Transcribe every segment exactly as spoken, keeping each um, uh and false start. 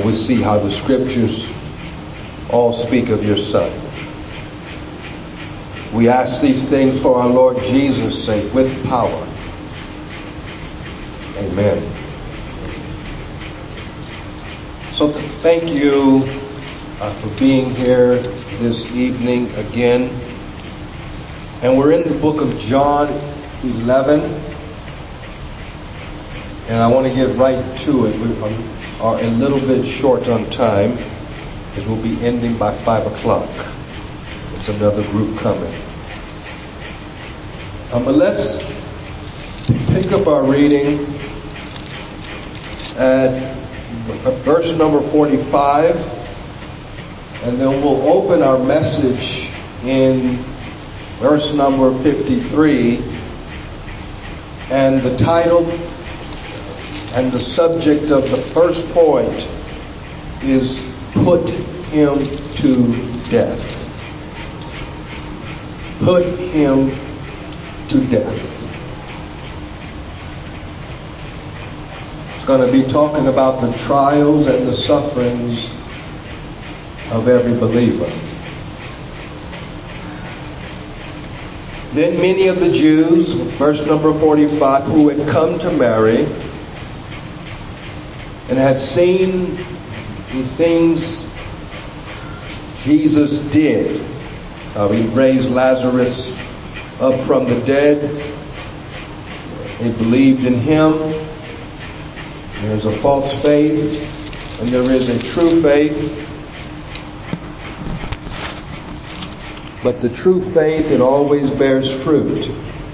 we see how the scriptures all speak of your Son. We ask these things for our Lord Jesus' sake with power. Amen. So thank you uh, for being here this evening again. And we're in the book of John eleven. And I want to get right to it. We are a little bit short on time, as we'll be ending by five o'clock. It's another group coming. Um, but let's pick up our reading at verse number forty-five, and then we'll open our message in verse number fifty-three, and the title and the subject of the first point is Put Him to Death. Put Him to death. It's going to be talking about the trials and the sufferings of every believer. Then many of the Jews, verse number forty-five, who had come to Mary and had seen the things Jesus did. Uh, he raised Lazarus up from the dead. They believed in Him. There's a false faith and there is a true faith. But the true faith, it always bears fruit.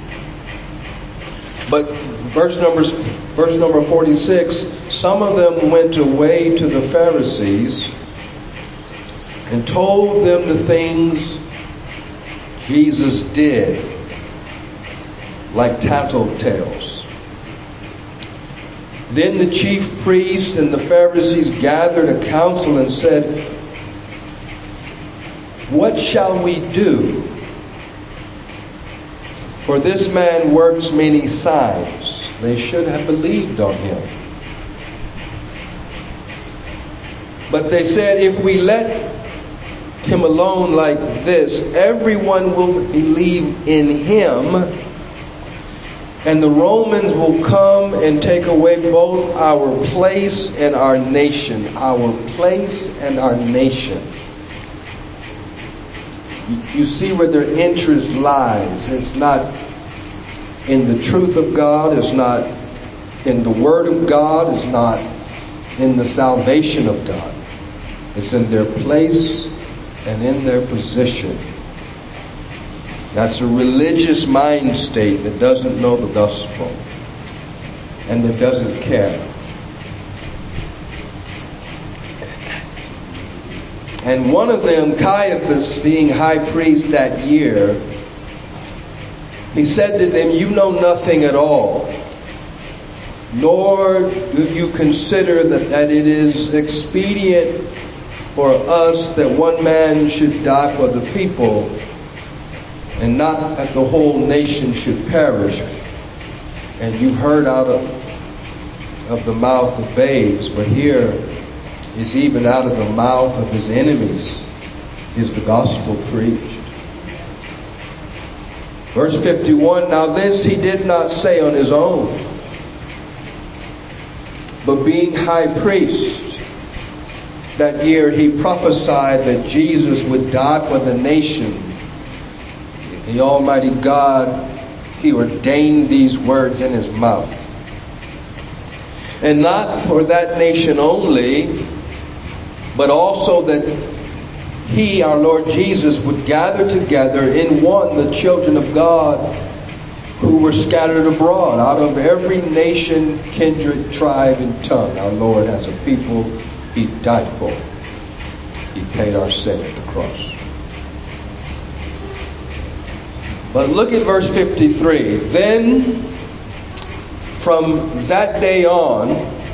But verse number, verse number forty-six, some of them went away to the Pharisees and told them the things Jesus did, like tattletales. Then the chief priests and the Pharisees gathered a council and said, "What shall we do? For this man works many signs." They should have believed on Him. But they said, "If we let Him alone like this, everyone will believe in Him, and the Romans will come and take away both our place and our nation." Our place and our nation. You see where their interest lies. It's not in the truth of God. It's not in the Word of God. It's not in the salvation of God. It's in their place and in their position. That's a religious mind state that doesn't know the gospel and that doesn't care. And one of them, Caiaphas, being high priest that year, he said to them, "You know nothing at all, nor do you consider that, that it is expedient for us that one man should die for the people, and not that the whole nation should perish. And you heard out of, of the mouth of babes, but here is even out of the mouth of His enemies is the gospel preached." Verse fifty-one, "Now this He did not say on His own, but being high priest that year, He prophesied that Jesus would die for the nation. The Almighty God, He ordained these words in His mouth. And not for that nation only, but also that He, our Lord Jesus, would gather together in one the children of God who were scattered abroad out of every nation, kindred, tribe, and tongue. Our Lord has a people He died for. He paid our sin at the cross. But look at verse fifty-three. Then from that day on,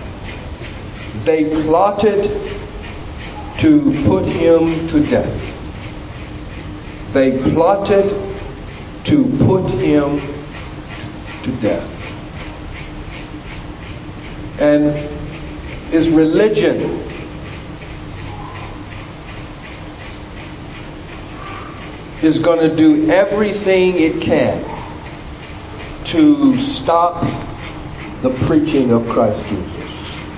they plotted to put Him to death. They plotted to put Him to death. And His religion is going to do everything it can to stop the preaching of Christ Jesus.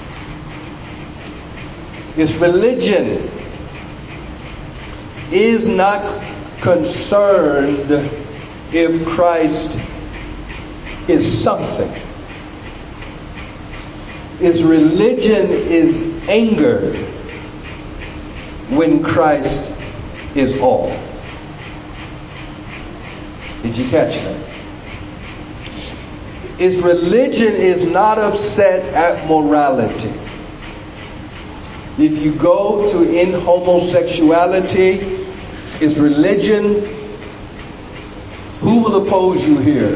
Its religion is not concerned if Christ is something. Its religion is angered when Christ is all. Did you catch that? Its religion is not upset at morality. If you go to in homosexuality, its religion, who will oppose you here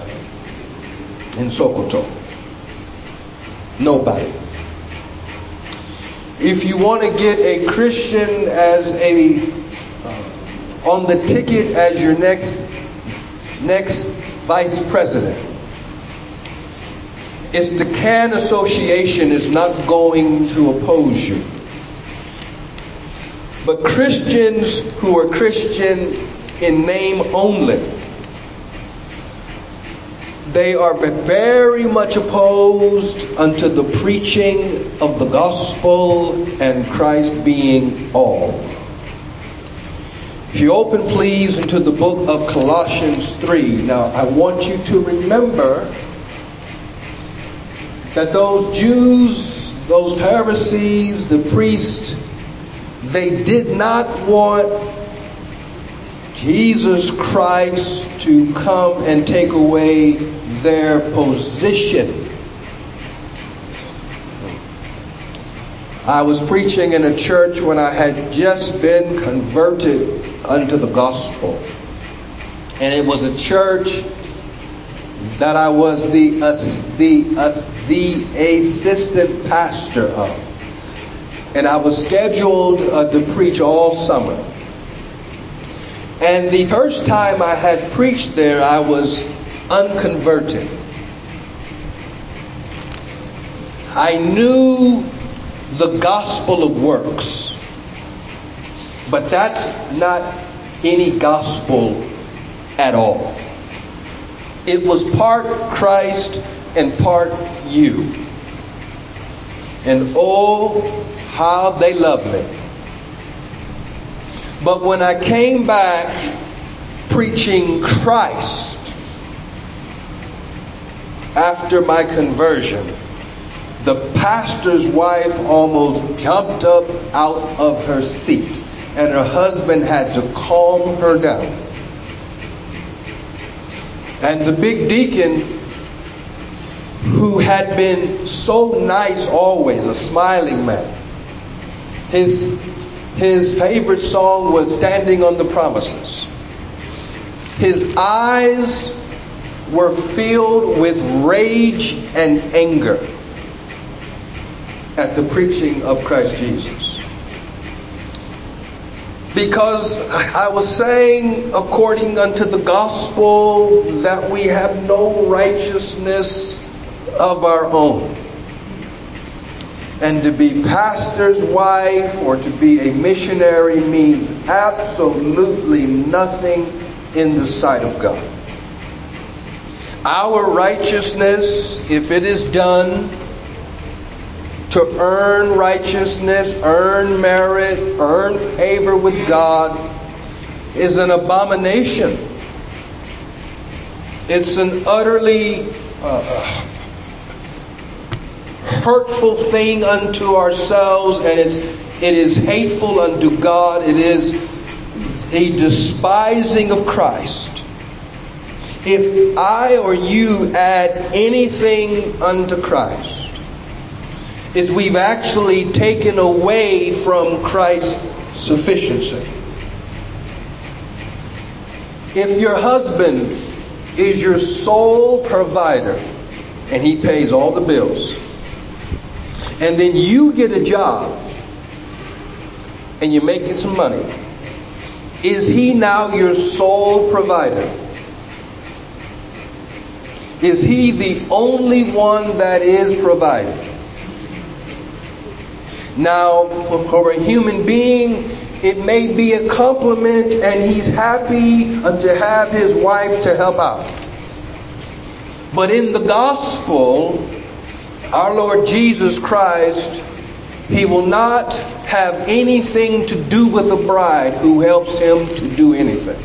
in Sokoto? Nobody. If you want to get a Christian as a uh, on the ticket as your next next vice president, it's the CAN Association is not going to oppose you. But Christians who are Christian in name only, they are very much opposed unto the preaching of the gospel and Christ being all. If you open please into the book of Colossians three. Now I want you to remember that those Jews, those Pharisees, the priests, they did not want Jesus Christ to come and take away their position. I was preaching in a church when I had just been converted unto the gospel. And it was a church that I was the, uh, the, uh, the assistant pastor of. And I was scheduled uh, to preach all summer. And the first time I had preached there, I was unconverted. I knew the gospel of works, but that's not any gospel at all. It was part Christ and part you. And oh, how they loved me. But when I came back preaching Christ after my conversion, the pastor's wife almost jumped up out of her seat, and her husband had to calm her down. And the big deacon, who had been so nice always, a smiling man, his his favorite song was Standing on the Promises. His eyes were filled with rage and anger at the preaching of Christ Jesus. Because I was saying, according unto the gospel, that we have no righteousness of our own. And to be pastor's wife or to be a missionary means absolutely nothing in the sight of God. Our righteousness, if it is done to earn righteousness, earn merit, earn favor with God, is an abomination. It's an utterly uh, hurtful thing unto ourselves, and it's, it is hateful unto God. It is a despising of Christ. If I or you add anything unto Christ, is we've actually taken away from Christ's sufficiency. If your husband is your sole provider and he pays all the bills, and then you get a job and you're making some money, is he now your sole provider? Is he the only one that is providing? Now, for a human being, it may be a compliment, and he's happy to have his wife to help out. But in the gospel, our Lord Jesus Christ, he will not have anything to do with a bride who helps him to do anything.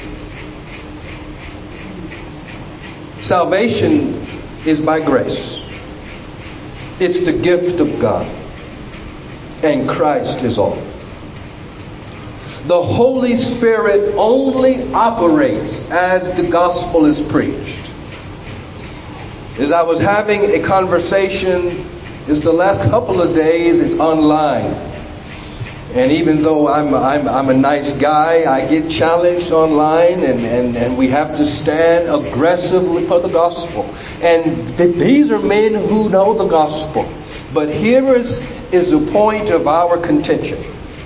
Salvation is by grace. It's the gift of God. And Christ is all. The Holy Spirit only operates as the gospel is preached. As I was having a conversation, it's the last couple of days, it's online. And even though I'm, I'm, I'm a nice guy, I get challenged online, and, and, and we have to stand aggressively for the gospel. And th- these are men who know the gospel. But here is, is the point of our contention.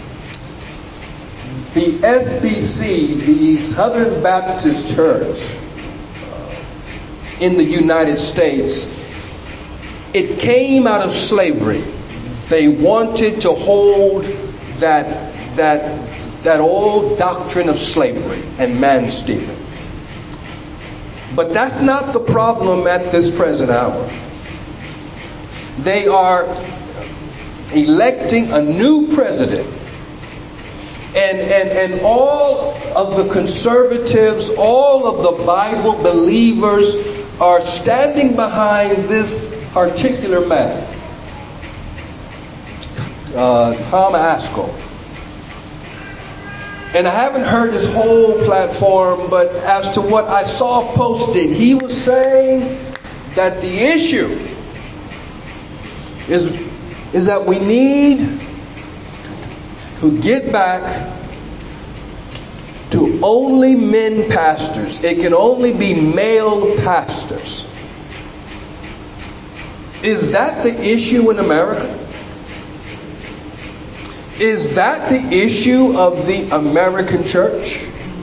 The S B C, the Southern Baptist Church in the United States, it came out of slavery. They wanted to hold that that that old doctrine of slavery and man stealing. But that's not the problem at this present hour. They are electing a new president. And, and, and all of the conservatives, all of the Bible believers are standing behind this particular man, uh, Tom Ascol. And I haven't heard his whole platform, but as to what I saw posted, he was saying that the issue is, is that we need to get back to only men pastors. It can only be male pastors. Is that the issue in America? Is that the issue of the American church?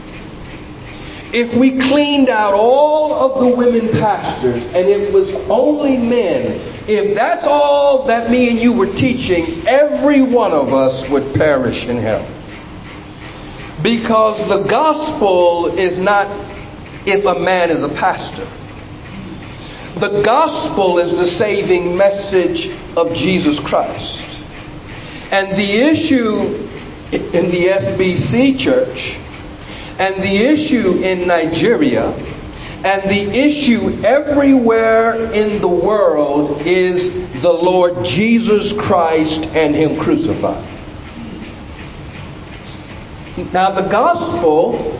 If we cleaned out all of the women pastors and it was only men, if that's all that me and you were teaching, every one of us would perish in hell. Because the gospel is not if a man is a pastor. The gospel is the saving message of Jesus Christ. And the issue in the S B C church, and the issue in Nigeria, and the issue everywhere in the world is the Lord Jesus Christ and Him crucified. Now the gospel,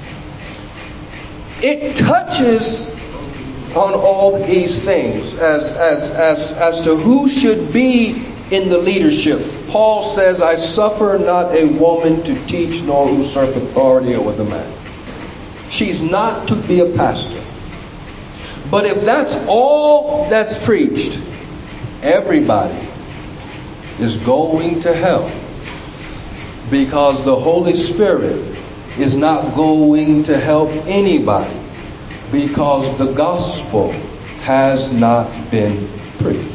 it touches on all these things as, as, as, as to who should be in the leadership. Paul says, I suffer not a woman to teach nor usurp authority over the man. She's not to be a pastor. But if that's all that's preached, everybody is going to hell. Because the Holy Spirit is not going to help anybody. Because the gospel has not been preached.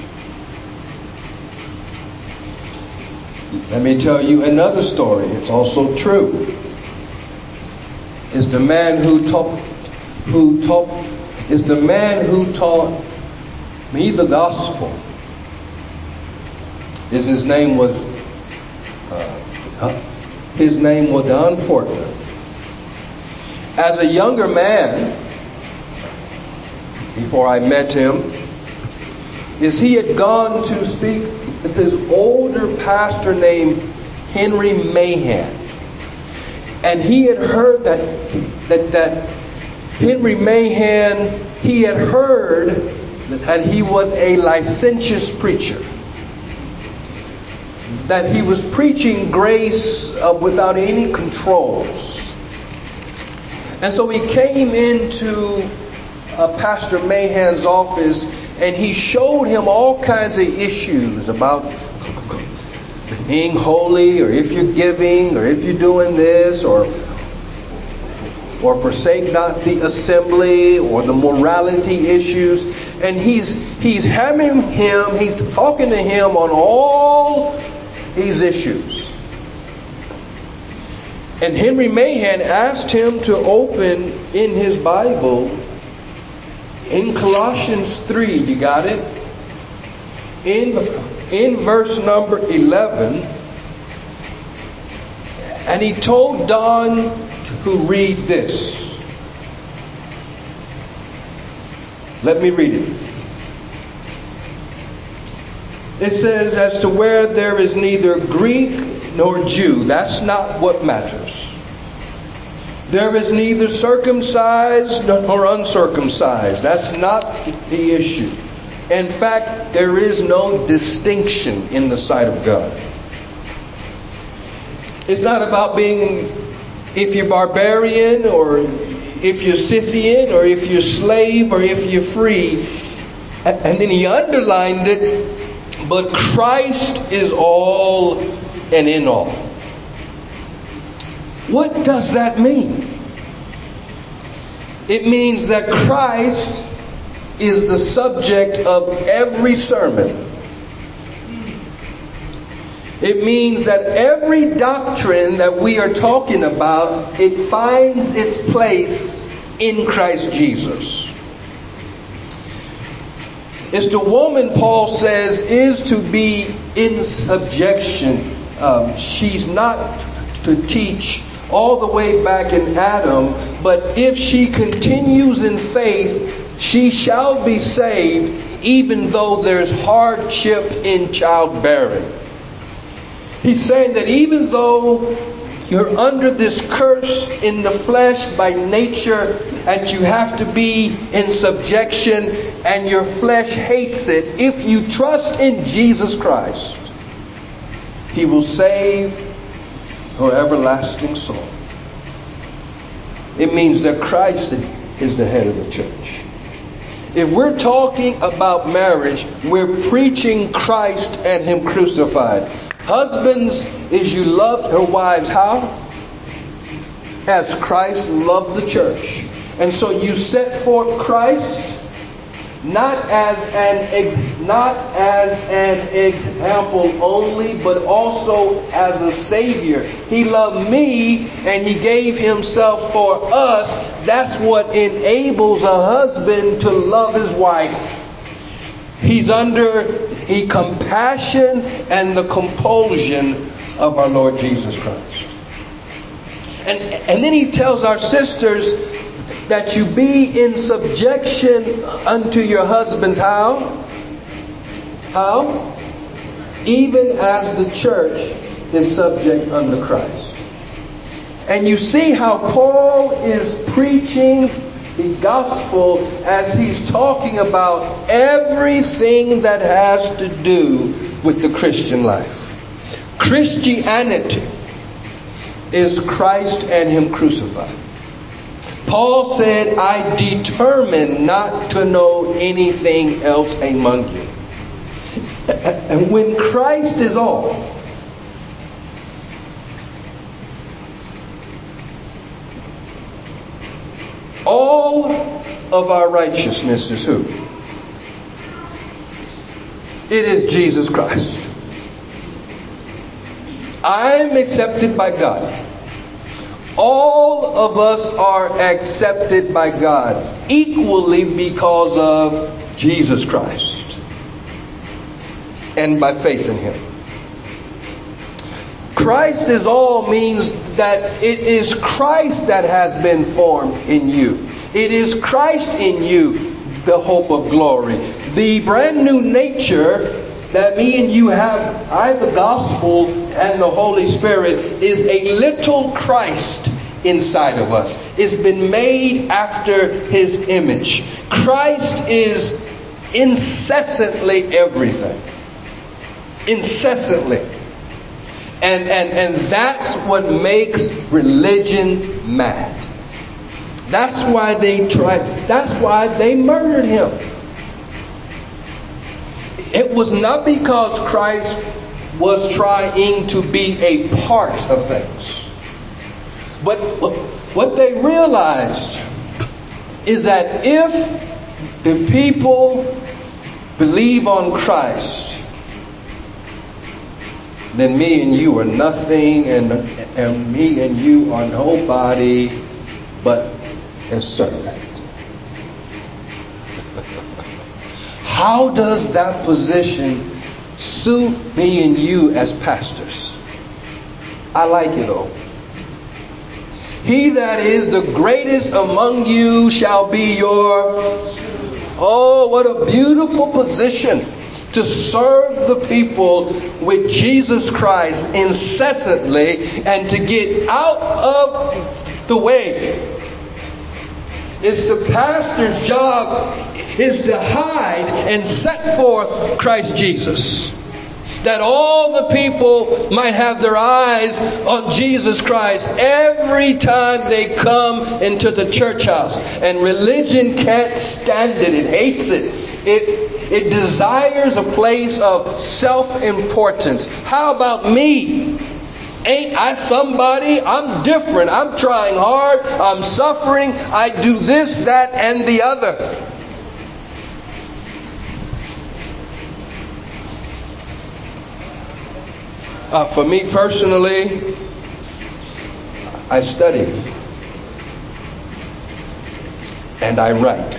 Let me tell you another story. It's also true. It's the man who taught, who taught, is the man who taught me the gospel. Is his name was, uh, his name was Don Portman. As a younger man, before I met him, is he had gone to speak with this older pastor named Henry Mahan. And he had heard that, that, that Henry Mahan, he had heard that he was a licentious preacher. That he was preaching grace uh, without any controls. And so he came into uh, Pastor Mahan's office, and he showed him all kinds of issues about being holy, or if you're giving, or if you're doing this, or or forsake not the assembly, or the morality issues. And he's he's having him, he's talking to him on all these issues. And Henry Mahan asked him to open in his Bible in Colossians three. You got it? In, in verse number eleven. And he told Don to read this. Let me read it. It says, as to where there is neither Greek nor Jew. That's not what matters. There is neither circumcised nor uncircumcised. That's not the issue. In fact, there is no distinction in the sight of God. It's not about being, if you're barbarian or if you're Scythian or if you're slave or if you're free. And then he underlined it, but Christ is all and in all. What does that mean? It means that Christ is the subject of every sermon. It means that every doctrine that we are talking about, it finds its place in Christ Jesus. It's the woman, Paul says, is to be in subjection. Um, she's not to teach all the way back in Adam, but if she continues in faith, she shall be saved, even though there's hardship in childbearing. He's saying that even though you're under this curse in the flesh by nature, and you have to be in subjection, and your flesh hates it, if you trust in Jesus Christ, He will save your everlasting soul. It means that Christ is the head of the church. If we're talking about marriage, we're preaching Christ and Him crucified. Husbands, as you love your wives, how? As Christ loved the church. And so you set forth Christ not as an not as an example only, but also as a Savior. He loved me and He gave Himself for us. That's what enables a husband to love his wife. He's under the compassion and the compulsion of our Lord Jesus Christ. And, and then He tells our sisters that you be in subjection unto your husbands. How? How? Even as the church is subject unto Christ. And you see how Paul is preaching the gospel as he's talking about everything that has to do with the Christian life. Christianity is Christ and Him crucified. Paul said, I determined not to know anything else among you. And when Christ is all, all of our righteousness is who? It is Jesus Christ. I'm accepted by God. All of us are accepted by God equally because of Jesus Christ and by faith in Him. Christ is all means that it is Christ that has been formed in you. It is Christ in you, the hope of glory. The brand new nature that me and you have, I the gospel and the Holy Spirit, is a little Christ inside of us. It's been made after His image. Christ is incessantly everything. Incessantly. And, and, and that's what makes religion mad. That's why they tried, that's why they murdered Him. It was not because Christ was trying to be a part of things. But what they realized is that if the people believe on Christ, then me and you are nothing, and, and me and you are nobody but a servant. How does that position suit me and you as pastors? I like it though. He that is the greatest among you shall be your... Oh, what a beautiful position to serve the people with Jesus Christ incessantly and to get out of the way. It's the pastor's job is to hide and set forth Christ Jesus, that all the people might have their eyes on Jesus Christ every time they come into the church house. And religion can't stand it. It hates it. It, it desires a place of self-importance. How about me? Ain't I somebody? I'm different. I'm trying hard. I'm suffering. I do this, that, and the other. Uh, for me personally, I study and I write.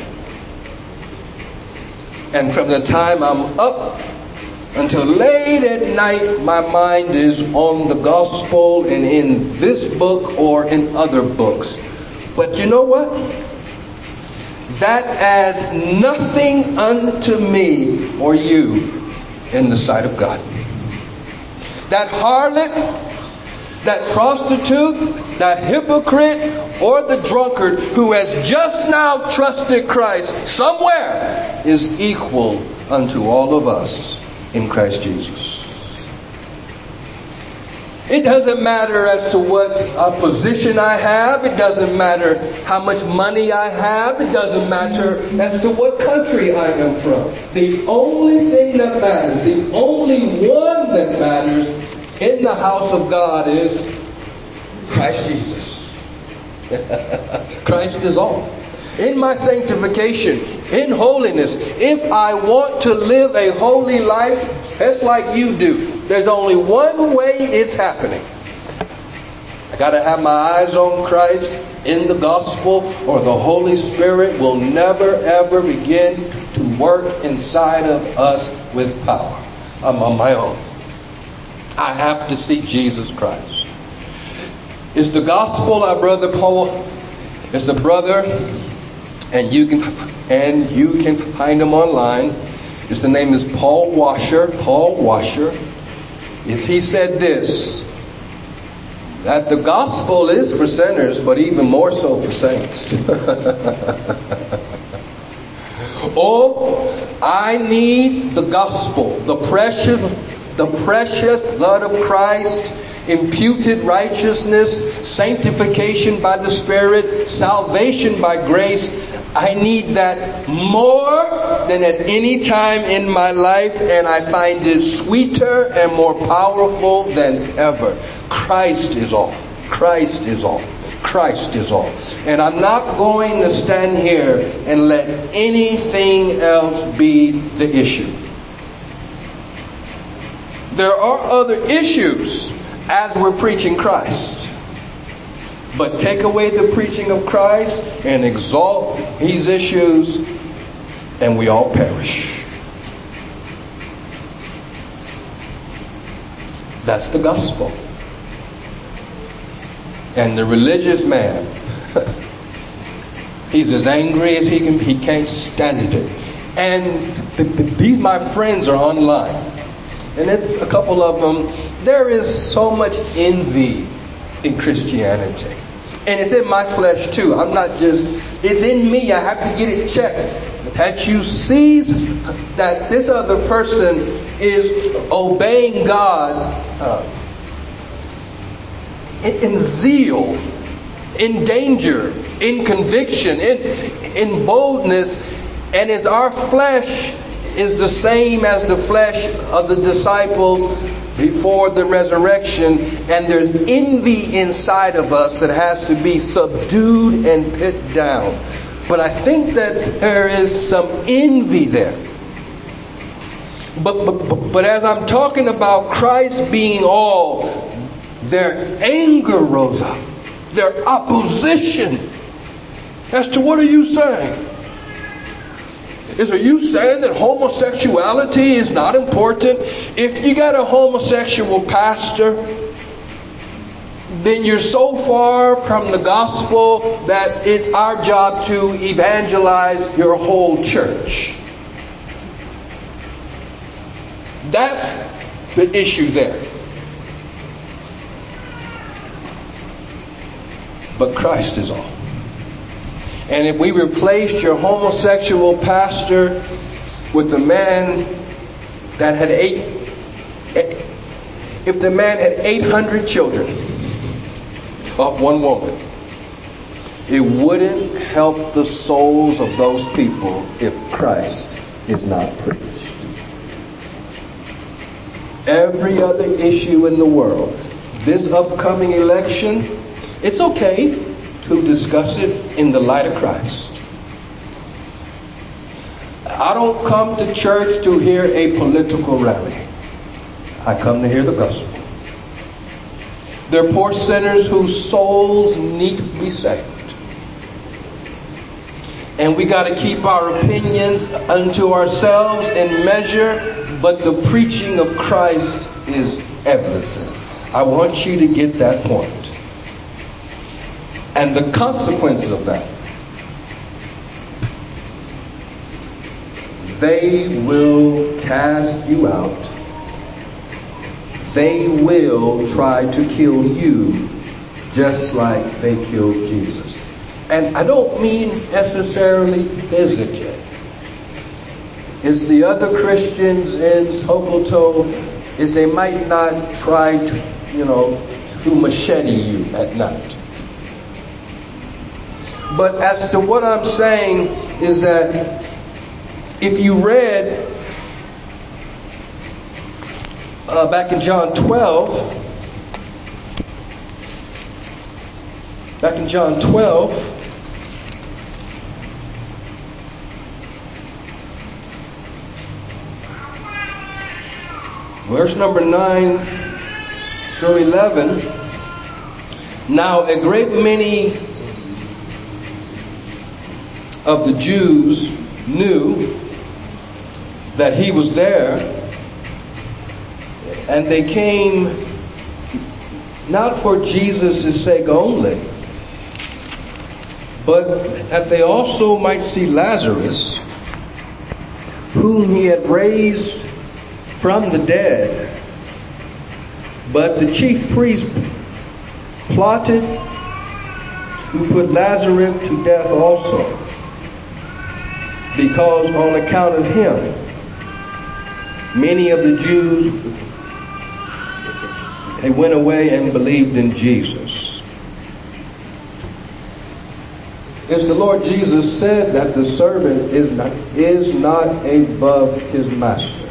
And from the time I'm up until late at night, my mind is on the gospel and in this book or in other books. But you know what? That adds nothing unto me or you in the sight of God. That harlot, that prostitute, that hypocrite, or the drunkard who has just now trusted Christ somewhere is equal unto all of us in Christ Jesus. It doesn't matter as to what uh, position I have. It doesn't matter how much money I have. It doesn't matter as to what country I am from. The only thing that matters, the only one that matters in the house of God is Christ Jesus. Christ is all. In my sanctification, in holiness, if I want to live a holy life, just like you do, there's only one way it's happening. I got to have my eyes on Christ in the gospel, or the Holy Spirit will never ever begin to work inside of us with power. I'm on my own. I have to see Jesus Christ. Is the gospel our brother Paul? Is the brother, and you can and you can find him online. His name is Paul Washer. Paul Washer. Is he said this, that the gospel is for sinners, but even more so for saints. Oh, I need the gospel, the precious, the precious blood of Christ, imputed righteousness, sanctification by the Spirit, salvation by grace. I need that more than at any time in my life, and I find it sweeter and more powerful than ever. Christ is all. Christ is all. Christ is all. And I'm not going to stand here and let anything else be the issue. There are other issues as we're preaching Christ. But take away the preaching of Christ and exalt these issues, and we all perish. That's the gospel. And the religious man, he's as angry as he can. He can't stand it. And th- th- these my friends are online, and it's a couple of them. There is so much envy in Christianity. And it's in my flesh too. I'm not just, it's in me. I have to get it checked. That you see that this other person is obeying God uh, in, in zeal, in danger, in conviction, in, in boldness. And as our flesh is the same as the flesh of the disciples before the resurrection, and there's envy inside of us that has to be subdued and put down. But I think that there is some envy there. But, but, but, but as I'm talking about Christ being all, their anger rose up. Their opposition. As to what are you saying? Is are you saying that homosexuality is not important? If you got a homosexual pastor, then you're so far from the gospel that it's our job to evangelize your whole church. That's the issue there. But Christ is all. And if we replaced your homosexual pastor with a man that had eight, if the man had eight hundred children of one woman, it wouldn't help the souls of those people if Christ is not preached. Every other issue in the world, this upcoming election, it's okay to discuss it in the light of Christ. I don't come to church to hear a political rally. I come to hear the gospel. There are poor sinners whose souls need to be saved. And we got to keep our opinions unto ourselves in measure, but the preaching of Christ is everything. I want you to get that point. And the consequences of that. They will cast you out. They will try to kill you just like they killed Jesus. And I don't mean necessarily physically. It's the other Christians in Hokoto is they might not try to, you know, to machete you at night. But as to what I'm saying is that if you read uh, back in John twelve, back in John twelve, verse number nine through eleven, now a great many of the Jews knew that he was there, and they came not for Jesus' sake only, but that they also might see Lazarus, whom he had raised from the dead. But the chief priests plotted to put Lazarus to death also, because on account of him, many of the Jews, they went away and believed in Jesus. It's the Lord Jesus said that the servant is not, is not above his master.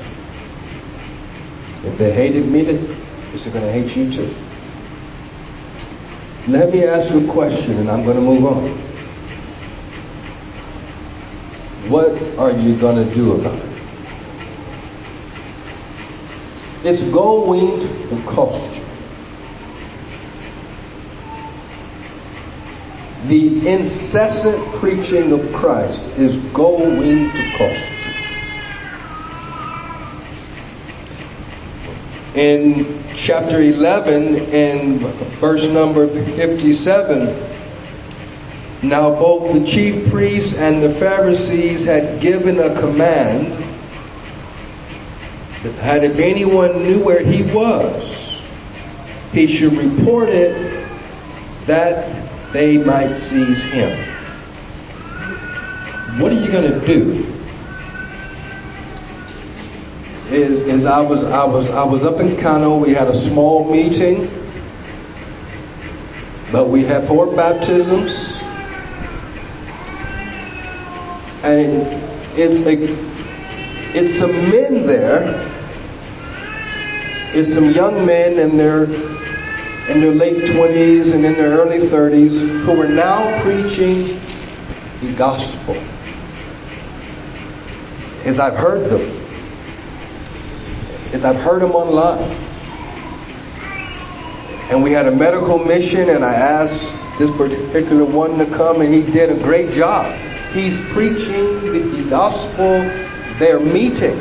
If they hated me, they're going to hate you too. Let me ask you a question and I'm going to move on. What are you going to do about it? It's going to cost you. The incessant preaching of Christ is going to cost you. In chapter eleven, in verse number fifty-seven, now both the chief priests and the Pharisees had given a command that if anyone knew where he was, he should report it, that they might seize him. What are you going to do? Is is I was I was I was up in Kano. We had a small meeting, but we had four baptisms, and it's a, it's some men there. It's some young men in their in their late twenties and in their early thirties who are now preaching the gospel. As I've heard them. is I've heard him online. And we had a medical mission, and I asked this particular one to come, and he did a great job. He's preaching the gospel. They're meeting.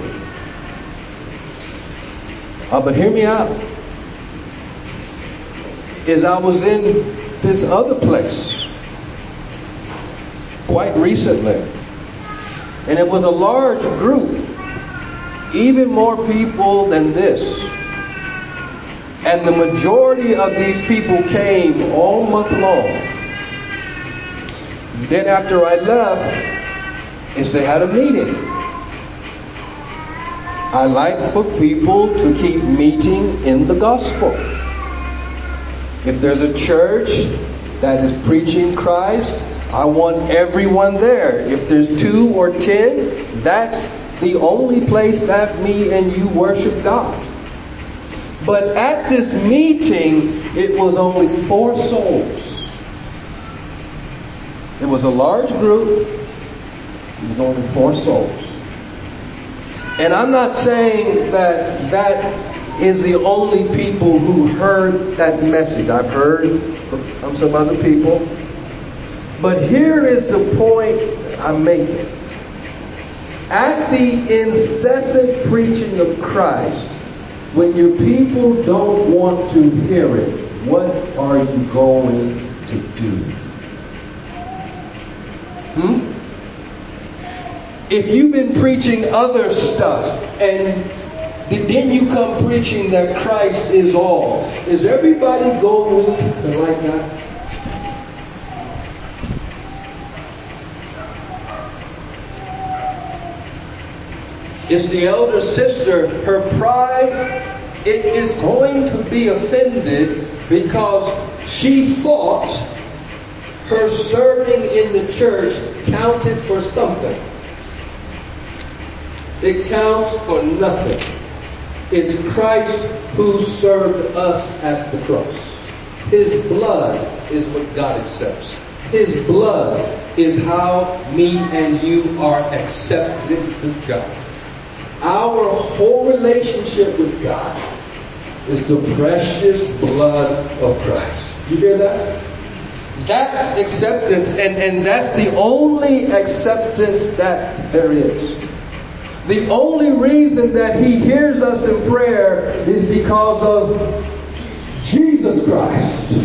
Uh, but hear me out. Is I was in this other place quite recently, and it was a large group, even more people than this. And the majority of these people came all month long. Then after I left, is they had a meeting. I like for people to keep meeting in the gospel. If there's a church that is preaching Christ, I want everyone there. If there's two or ten, that's the only place that me and you worship God. But at this meeting, it was only four souls. It was a large group. It was only four souls. And I'm not saying that that is the only people who heard that message. I've heard from some other people. But here is the point I'm making. At the incessant preaching of Christ, when your people don't want to hear it, what are you going to do? Hmm? If you've been preaching other stuff and then you come preaching that Christ is all, is everybody going to like that? It's the elder sister, her pride, it is going to be offended because she thought her serving in the church counted for something. It counts for nothing. It's Christ who served us at the cross. His blood is what God accepts. His blood is how me and you are accepted with God. Our whole relationship with God is the precious blood of Christ. You hear that? That's acceptance, and, and that's the only acceptance that there is. The only reason that He hears us in prayer is because of Jesus Christ.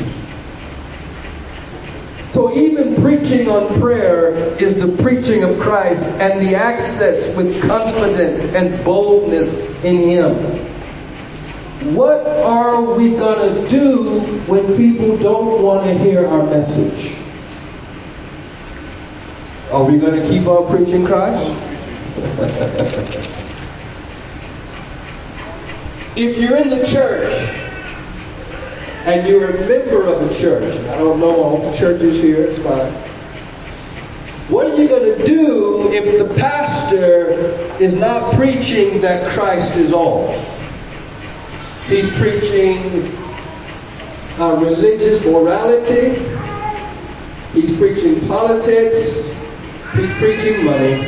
So even preaching on prayer is the preaching of Christ and the access with confidence and boldness in Him. What are we going to do when people don't want to hear our message? Are we going to keep on preaching Christ? If you're in the church and you're a member of a church, I don't know all the churches here, it's fine. What are you going to do if the pastor is not preaching that Christ is all? He's preaching uh, religious morality. He's preaching politics. He's preaching money.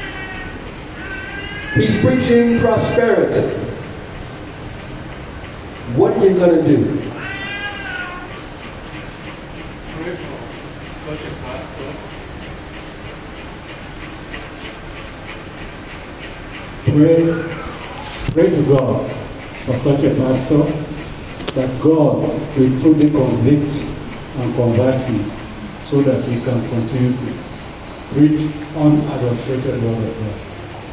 He's preaching prosperity. What are you going to do? Pray for such a pastor. Pray, pray to God for such a pastor that God will truly convict and convert him so that he can continue to preach unadulterated word of God.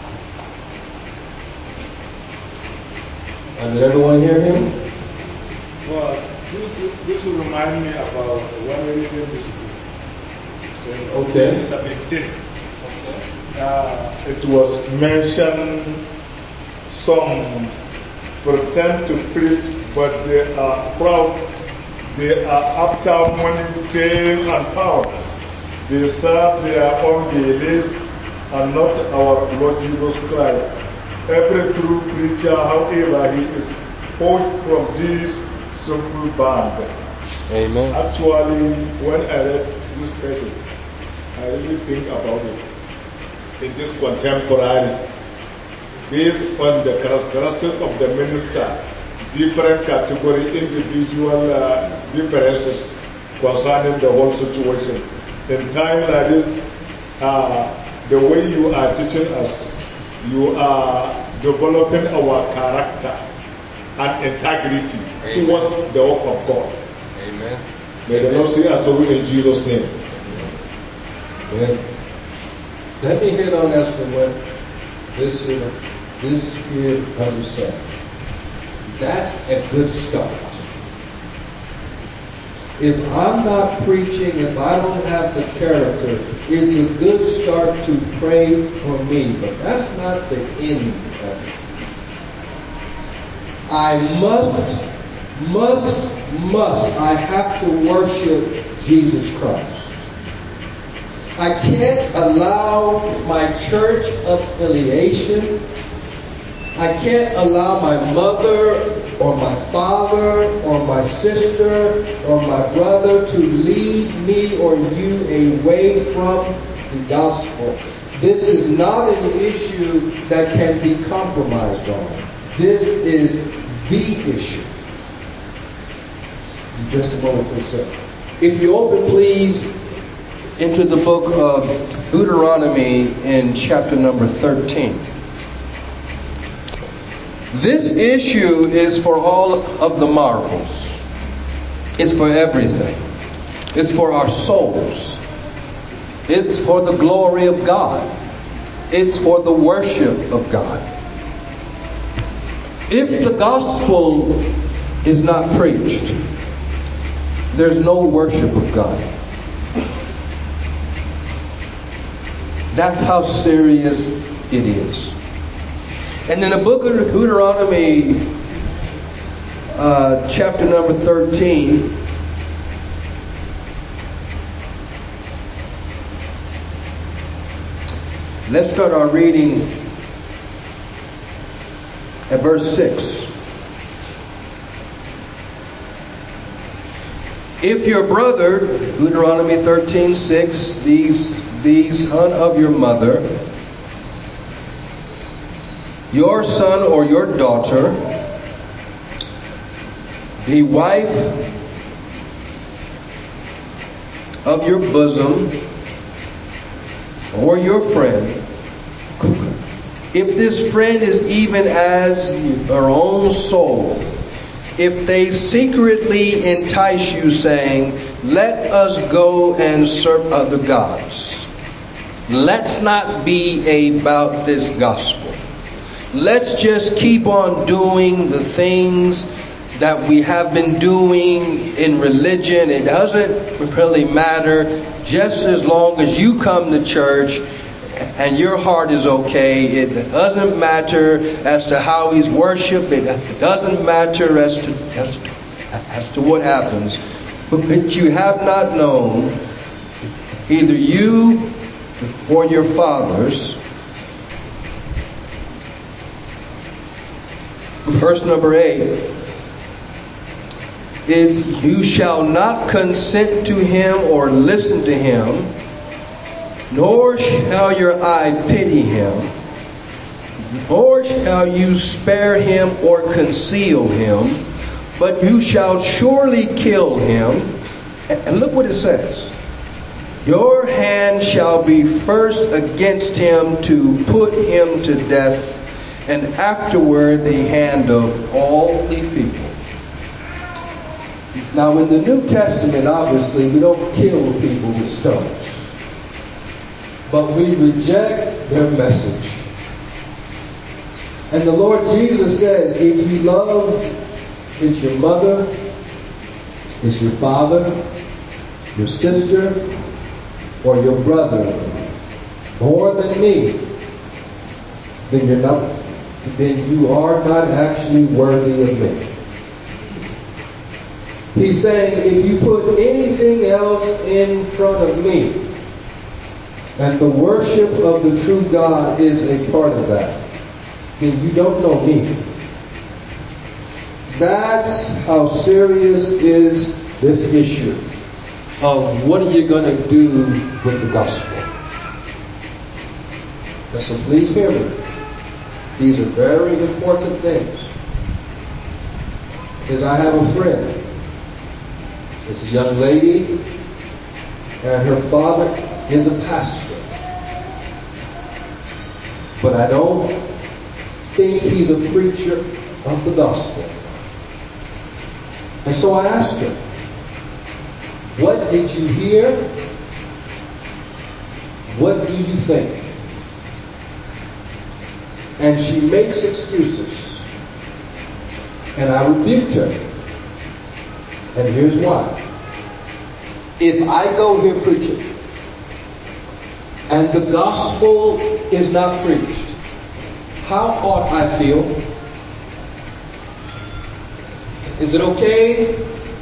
And did everyone hear him? Well, this, this will remind me about one religion school. Okay. seventeen. Uh, it was mentioned some pretend to preach, but they are proud. They are after money, fame, and power. They serve their own beliefs and not our Lord Jesus Christ. Every true preacher, however, he is forged from this simple band. Amen. Actually, when I read this passage, I really think about it in this contemporary based on the characteristic of the minister, different category, individual uh, differences concerning the whole situation. In time like this, uh, the way you are teaching us, you are developing our character and integrity Amen. Towards the work of God. Amen. May Amen. The Lord see us through in Jesus' name. Amen. Let me hit on as to what this here, this here brother said. That's a good start. If I'm not preaching, if I don't have the character, it's a good start to pray for me. But that's not the end of it. I must, must, must, I have to worship Jesus Christ. I can't allow my church affiliation, I can't allow my mother or my father or my sister or my brother to lead me or you away from the gospel. This is not an issue that can be compromised on. This is the issue. Just a moment, please, sir. If you open, please, into the book of Deuteronomy in chapter number thirteen. This issue is for all of the marbles. It's for everything. It's for our souls. It's for the glory of God. It's for the worship of God. If the gospel is not preached, there's no worship of God. That's how serious it is. And in the book of Deuteronomy, uh, chapter number thirteen, let's start our reading at verse six. If your brother, Deuteronomy thirteen six, these, these son of your mother, your son or your daughter, the wife of your bosom, or your friend, if this friend is even as your own soul, if they secretly entice you, saying, let us go and serve other gods. Let's not be about this gospel. Let's just keep on doing the things that we have been doing in religion. It doesn't really matter, just as long as you come to church and your heart is okay. It doesn't matter as to how he's worshipped. It doesn't matter as to, as to, as to what happens. But you have not known, either you or your fathers. Verse number eight is, you shall not consent to him or listen to him, nor shall your eye pity him, nor shall you spare him or conceal him, but you shall surely kill him. And look what it says. Your hand shall be first against him to put him to death, and afterward the hand of all the people. Now in the New Testament, obviously, we don't kill people with stones. But we reject their message. And the Lord Jesus says, if you love, it's your mother, it's your father, your sister, or your brother more than me, then you're not, then you are not actually worthy of me. He's saying, if you put anything else in front of me, and the worship of the true God is a part of that, then you don't know me. That's how serious is this issue of what are you going to do with the gospel. So please hear me. These are very important things. Because I have a friend. It's a young lady, and her father is a pastor. But I don't think he's a preacher of the gospel. And so I asked her, what did you hear? What do you think? And she makes excuses. And I rebuked her. And here's why. If I go here preaching, and the gospel is not preached, how ought I feel? Is it okay?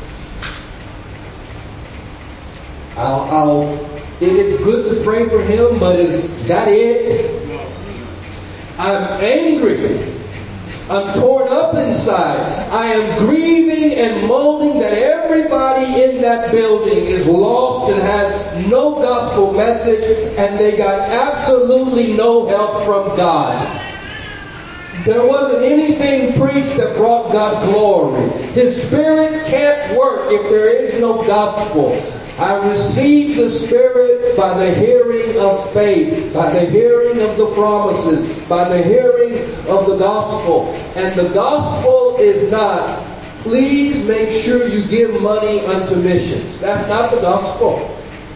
I'll, I'll, it is good to pray for him, but is that it? I'm angry. I'm torn up inside. I am grieving and moaning that everybody in that building is lost and has no gospel message, and they got absolutely no help from God. There wasn't anything preached that brought God glory. His Spirit can't work if there is no gospel. I received the Spirit by the hearing of faith, by the hearing of the promises, by the hearing of the gospel. And the gospel is not, please make sure you give money unto missions. That's not the gospel.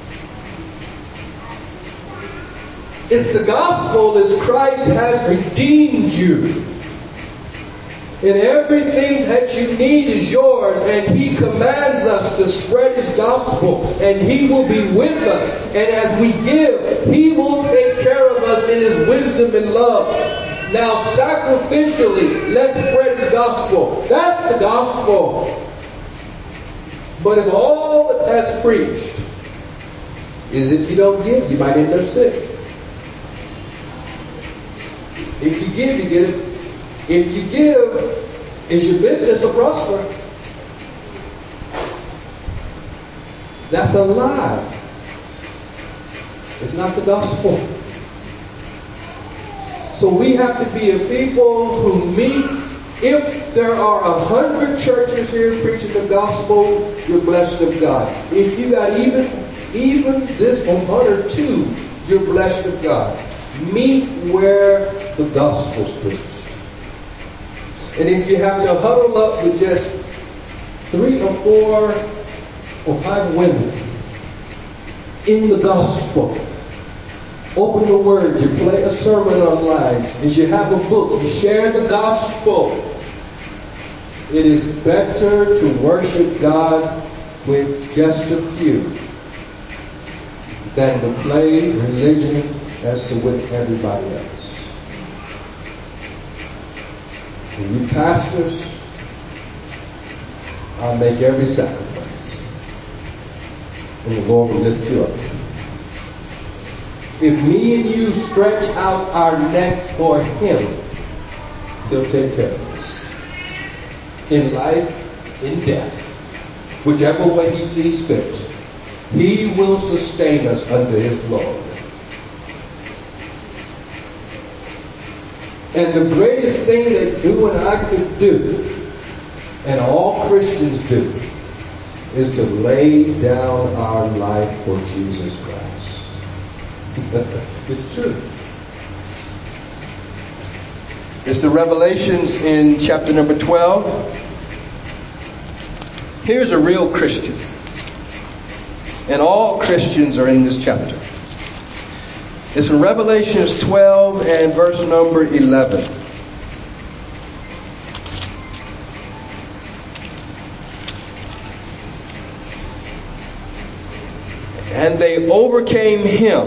It's the gospel is Christ has redeemed you. And everything that you need is yours. And He commands us to spread His gospel. And He will be with us. And as we give, He will take care of us in His wisdom and love. Now, sacrificially, let's spread His gospel. That's the gospel. But if all that's preached is if you don't give, you might end up sick. If you give, you get it. If you give, is your business will prosper. That's a lie. It's not the gospel. So we have to be a people who meet. If there are a hundred churches here preaching the gospel, you're blessed of God. If you got even even this one or two, you're blessed of God. Meet where the gospel's preached. And if you have to huddle up with just three or four or five women in the gospel, open the Word, you play a sermon online, as you have a book, you share the gospel. It is better to worship God with just a few than to play religion as to with everybody else. And you pastors, I'll make every sacrifice. And the Lord will lift you up. If me and you stretch out our neck for Him, He'll take care of us. In life, in death, whichever way He sees fit, He will sustain us unto His glory. And the greatest thing that you and I could do, and all Christians do, is to lay down our life for Jesus Christ. It's true. It's the Revelations in chapter number twelve. Here's a real Christian. And all Christians are in this chapter. It's in Revelations twelve and verse number eleven. And they overcame him.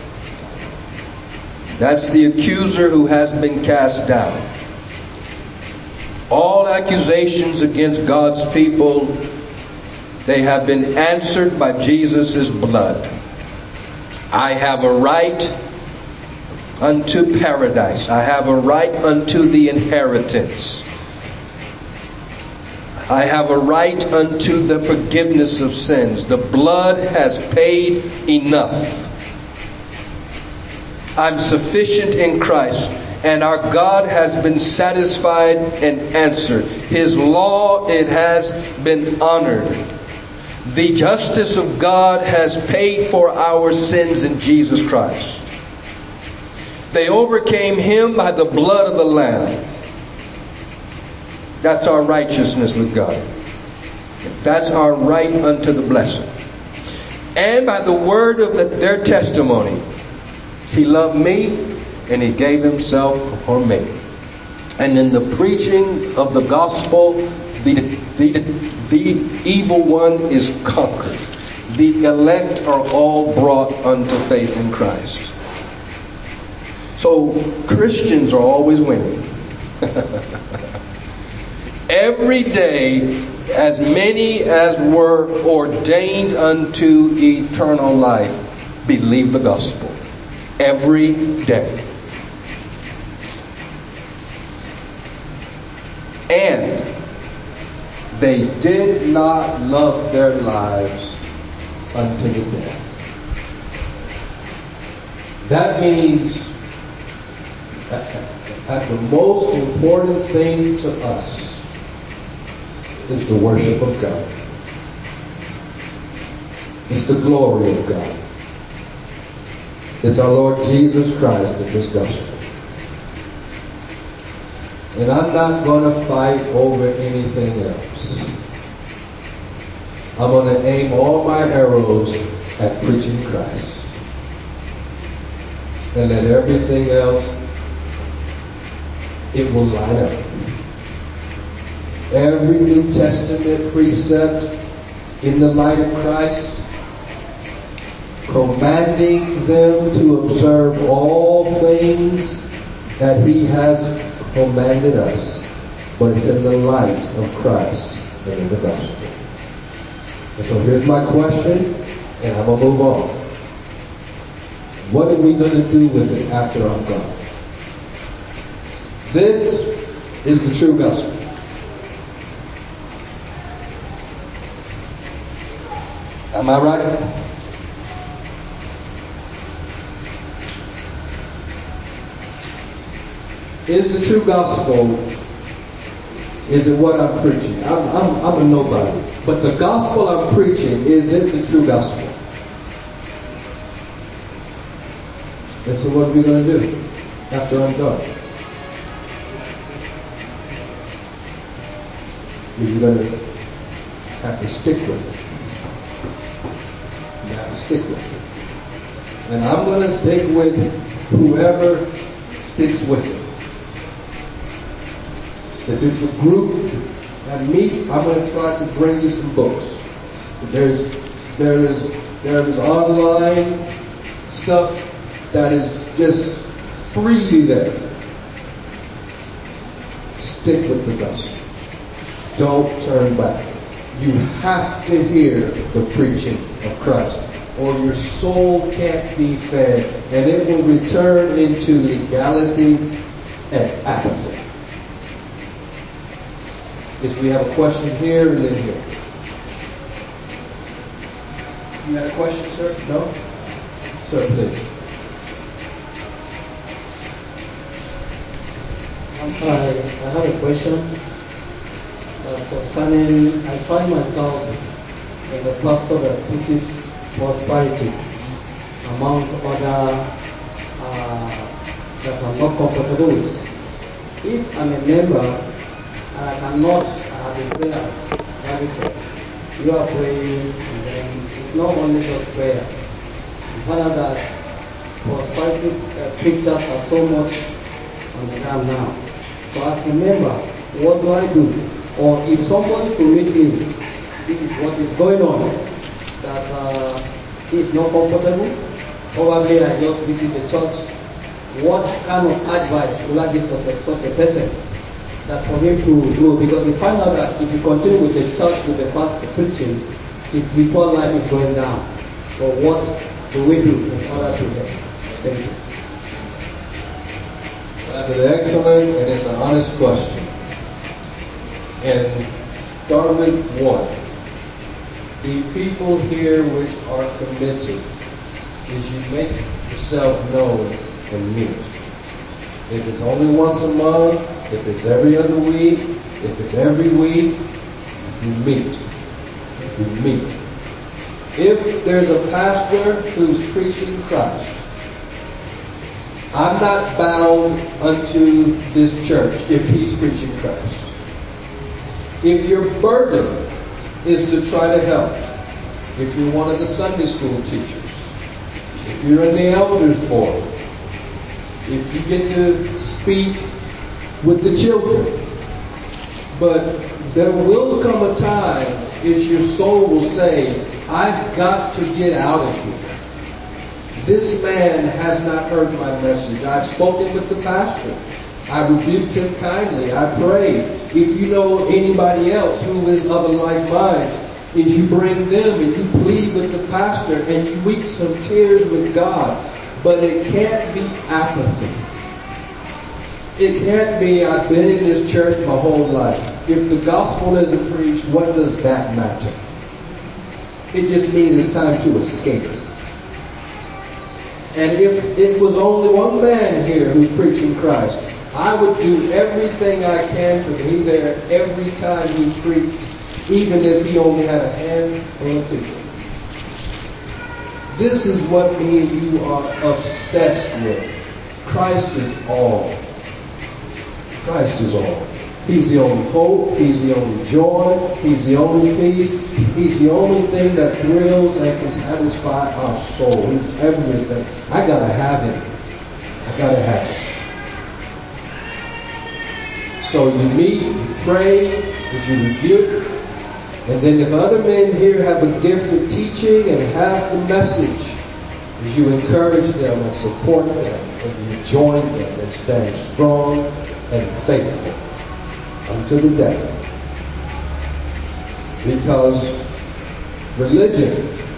That's the accuser who has been cast down. All accusations against God's people, they have been answered by Jesus' blood. I have a right unto paradise. I have a right unto the inheritance. I have a right unto the forgiveness of sins. The blood has paid enough. I'm sufficient in Christ. And our God has been satisfied and answered. His law, it has been honored. The justice of God has paid for our sins in Jesus Christ. They overcame Him by the blood of the Lamb. That's our righteousness with God. That's our right unto the blessing. And by the word of the, their testimony, He loved me and He gave Himself for me. And in the preaching of the gospel, the, the, the evil one is conquered. The elect are all brought unto faith in Christ. So Christians are always winning. Every day, as many as were ordained unto eternal life believe the gospel. Every day. And they did not love their lives unto the death. That means that the most important thing to us is the worship of God. It's the glory of God. It's our Lord Jesus Christ in this gospel. And I'm not going to fight over anything else. I'm going to aim all my arrows at preaching Christ. And let everything else, it will line up. Every New Testament precept in the light of Christ, commanding them to observe all things that He has commanded us, but it's in the light of Christ and in the gospel. And so here's my question, and I'm going to move on. What are we going to do with it after I'm gone? This is the true gospel. Am I right? Is the true gospel, is it what I'm preaching? I'm, I'm, I'm a nobody. But the gospel I'm preaching, is it the true gospel? And so what are we going to do after I'm done? You're going to have to stick with it. You have to stick with it. And I'm going to stick with whoever sticks with it. If it's a group that meets, I'm going to try to bring you some books. There's, there is, there is online stuff that is just freely there. Stick with the gospel. Don't turn back. You have to hear the preaching of Christ, or your soul can't be fed, and it will return into legality and apathy. Yes, we have a question here and then here. You had a question, sir? No? Sir, please. Hi, I have a question uh, concerning, I find myself in the pastor that preaches prosperity among other uh, that I'm not comfortable with. If I'm a member, I cannot have the prayers. That is it. You are praying, and then it's not only just prayer. You find out that prosperity uh, pictures are so much on the ground now. So as a member, what do I do? Or if somebody to meet me, this is what is going on, that uh, is not comfortable, probably I just visit the church. What kind of advice will I give such a, such a person? That for him to grow, because we find out that if you continue with the church, with the pastor preaching, his spiritual life is going down. So what do we do in order to help? Thank you. That's an excellent and it's an honest question. And start with one. The people here which are committed is you make yourself known in ministry. If it's only once a month, if it's every other week, if it's every week, you meet. You meet. If there's a pastor who's preaching Christ, I'm not bound unto this church if he's preaching Christ. If your burden is to try to help, if you're one of the Sunday school teachers, if you're in the elders board, if you get to speak with the children, but there will come a time if your soul will say, I've got to get out of here. This man has not heard my message. I've spoken with the pastor. I rebuked him kindly. I prayed. If you know anybody else who is of a like mind, if you bring them and you plead with the pastor and you weep some tears with God, but it can't be apathy. It can't be, I've been in this church my whole life. If the gospel isn't preached, what does that matter? It just means it's time to escape. And if it was only one man here who's preaching Christ, I would do everything I can to be there every time he's preached, even if he only had a handful of people. This is what me and you are obsessed with. Christ is all. Christ is all. He's the only hope. He's the only joy. He's the only peace. He's the only thing that thrills and can satisfy our soul. He's everything. I gotta have him. I gotta have him. So you meet, you pray, you rebuke, and then if other men here have a gift of teaching and have the message, as you encourage them and support them, and you join them and stand strong and faithful unto the death. Because religion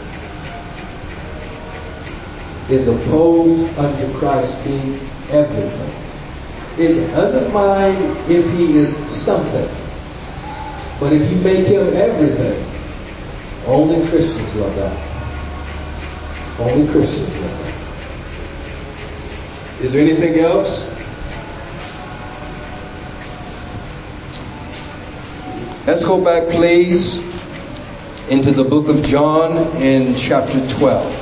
is opposed unto Christ being everything. It doesn't mind if he is something. But if you make him everything, only Christians love that. Only Christians love that. Is there anything else? Let's go back, please, into the book of John in chapter twelve.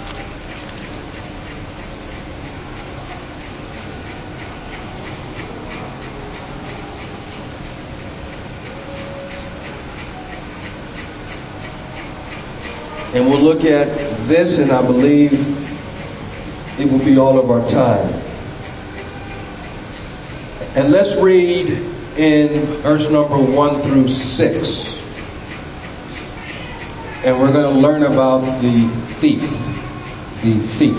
And we'll look at this, and I believe it will be all of our time. And let's read in verse number one through six. And we're going to learn about the thief. The thief.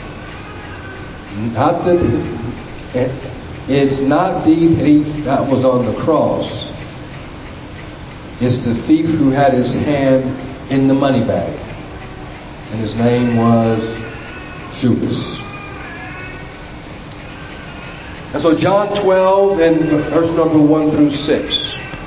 Not the, it's not the thief that was on the cross. It's the thief who had his hand in the money bag. And his name was Judas. And so John twelve and verse number one through six.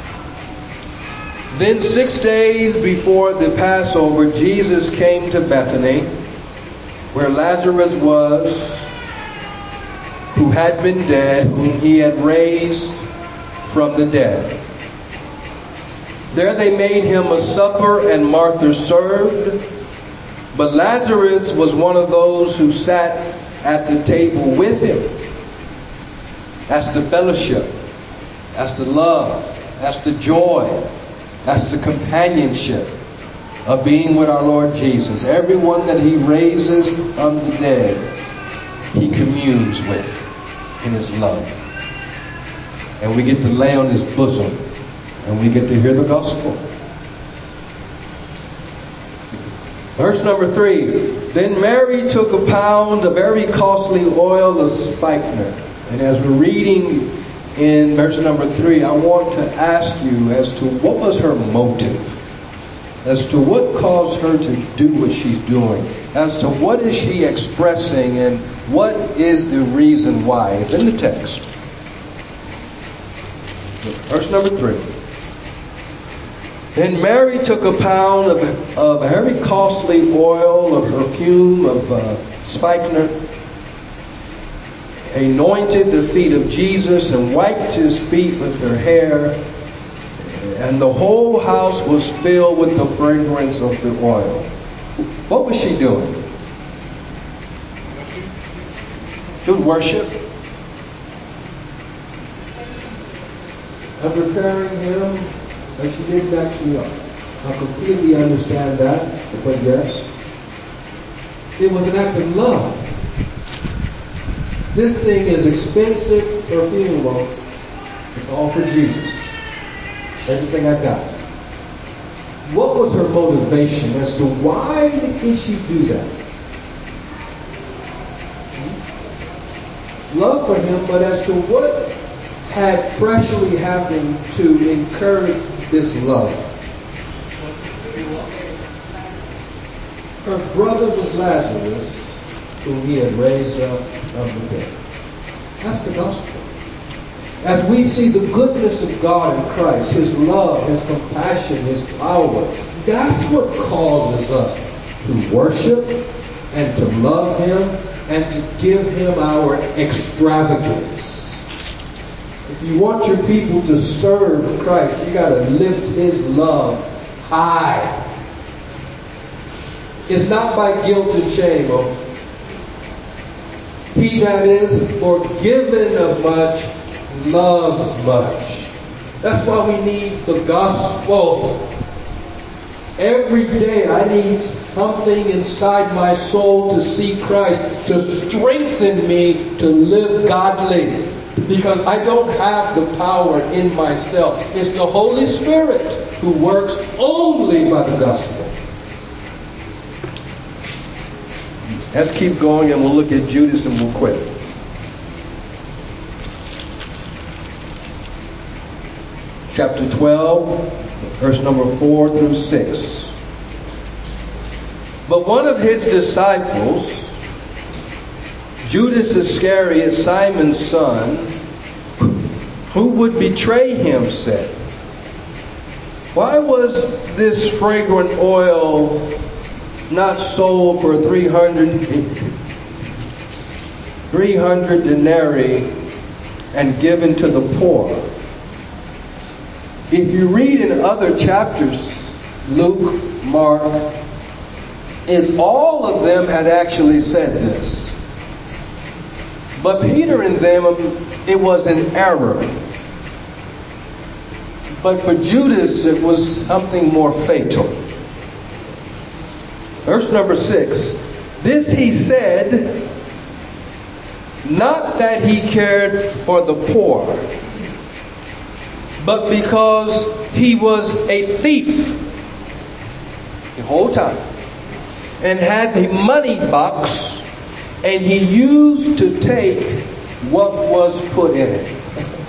Then six days before the Passover, Jesus came to Bethany, where Lazarus was, who had been dead, whom he had raised from the dead. There they made him a supper, and Martha served. But Lazarus was one of those who sat at the table with him. That's the fellowship. That's the love. That's the joy. That's the companionship of being with our Lord Jesus. Everyone that he raises from the dead, he communes with in his love. And we get to lay on his bosom. And we get to hear the gospel. Verse number three. Then Mary took a pound of very costly oil of spikenard. And as we're reading in verse number three, I want to ask you as to what was her motive. As to what caused her to do what she's doing. As to what is she expressing and what is the reason why. It's in the text. Verse number three. Then Mary took a pound of, of very costly oil of perfume of uh, spikenard. anointed the feet of Jesus and wiped his feet with her hair, and the whole house was filled with the fragrance of the oil. What was she doing? She was worship. And preparing him, and she didn't actually I completely understand that, but yes. It was an act of love. This thing is expensive perfume. Well, it's all for Jesus. Everything I got. What was her motivation as to why did she do that? Love for him, but as to what had freshly happened to encourage this love. Her brother was Lazarus, whom he had raised up of the dead. That's the gospel. As we see the goodness of God in Christ, his love, his compassion, his power, that's what causes us to worship and to love him and to give him our extravagance. If you want your people to serve Christ, you got to lift his love high. It's not by guilt and shame. Oh, he that is forgiven of much loves much. That's why we need the gospel. Every day I need something inside my soul to see Christ, to strengthen me to live godly. Because I don't have the power in myself. It's the Holy Spirit who works only by the gospel. Let's keep going and we'll look at Judas and we'll quit. Chapter twelve, verse number four through six. But one of his disciples, Judas Iscariot, Simon's son, who would betray him, said, "Why was this fragrant oil not sold for three hundred, three hundred denarii and given to the poor?" If you read in other chapters, Luke, Mark, is all of them had actually said this. But Peter and them, it was an error. But for Judas, it was something more fatal. Verse number six. This he said, not that he cared for the poor, but because he was a thief the whole time and had the money box, and he used to take what was put in it.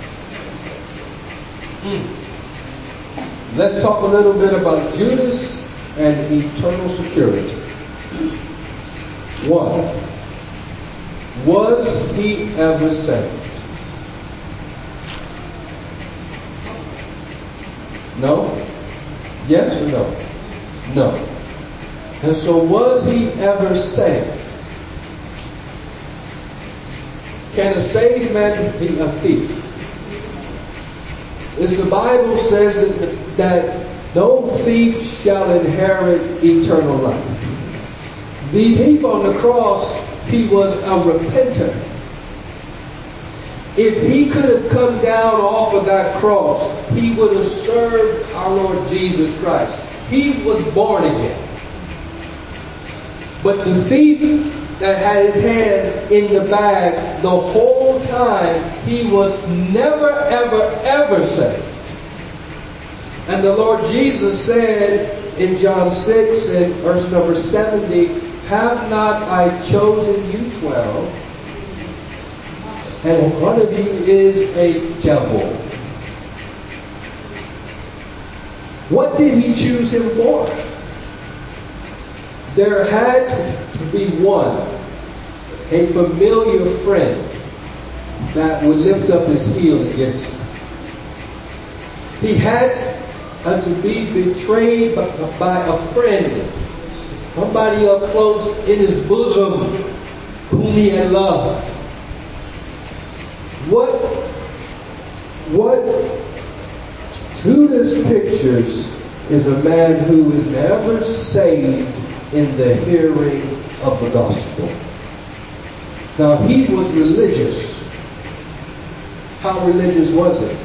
Let's talk a little bit about Judas and eternal security. One, was he ever saved? No? Yes or no? No. And so was he ever saved? Can a saved man be a thief? As the Bible says that, that no thief shall inherit eternal life. The thief on the cross, he was a repenter. If he could have come down off of that cross, he would have served our Lord Jesus Christ. He was born again. But the thief that had his hand in the bag the whole time, he was never, ever, ever saved. And the Lord Jesus said in John six and verse number seventy, have not I chosen you twelve? And one of you is a devil. What did he choose him for? There had to be one, a familiar friend, that would lift up his heel against him. He had to be betrayed by a friend, somebody up close in his bosom whom he had loved. What, what Judas pictures is a man who is never saved in the hearing of the gospel. Now, he was religious. How religious was he?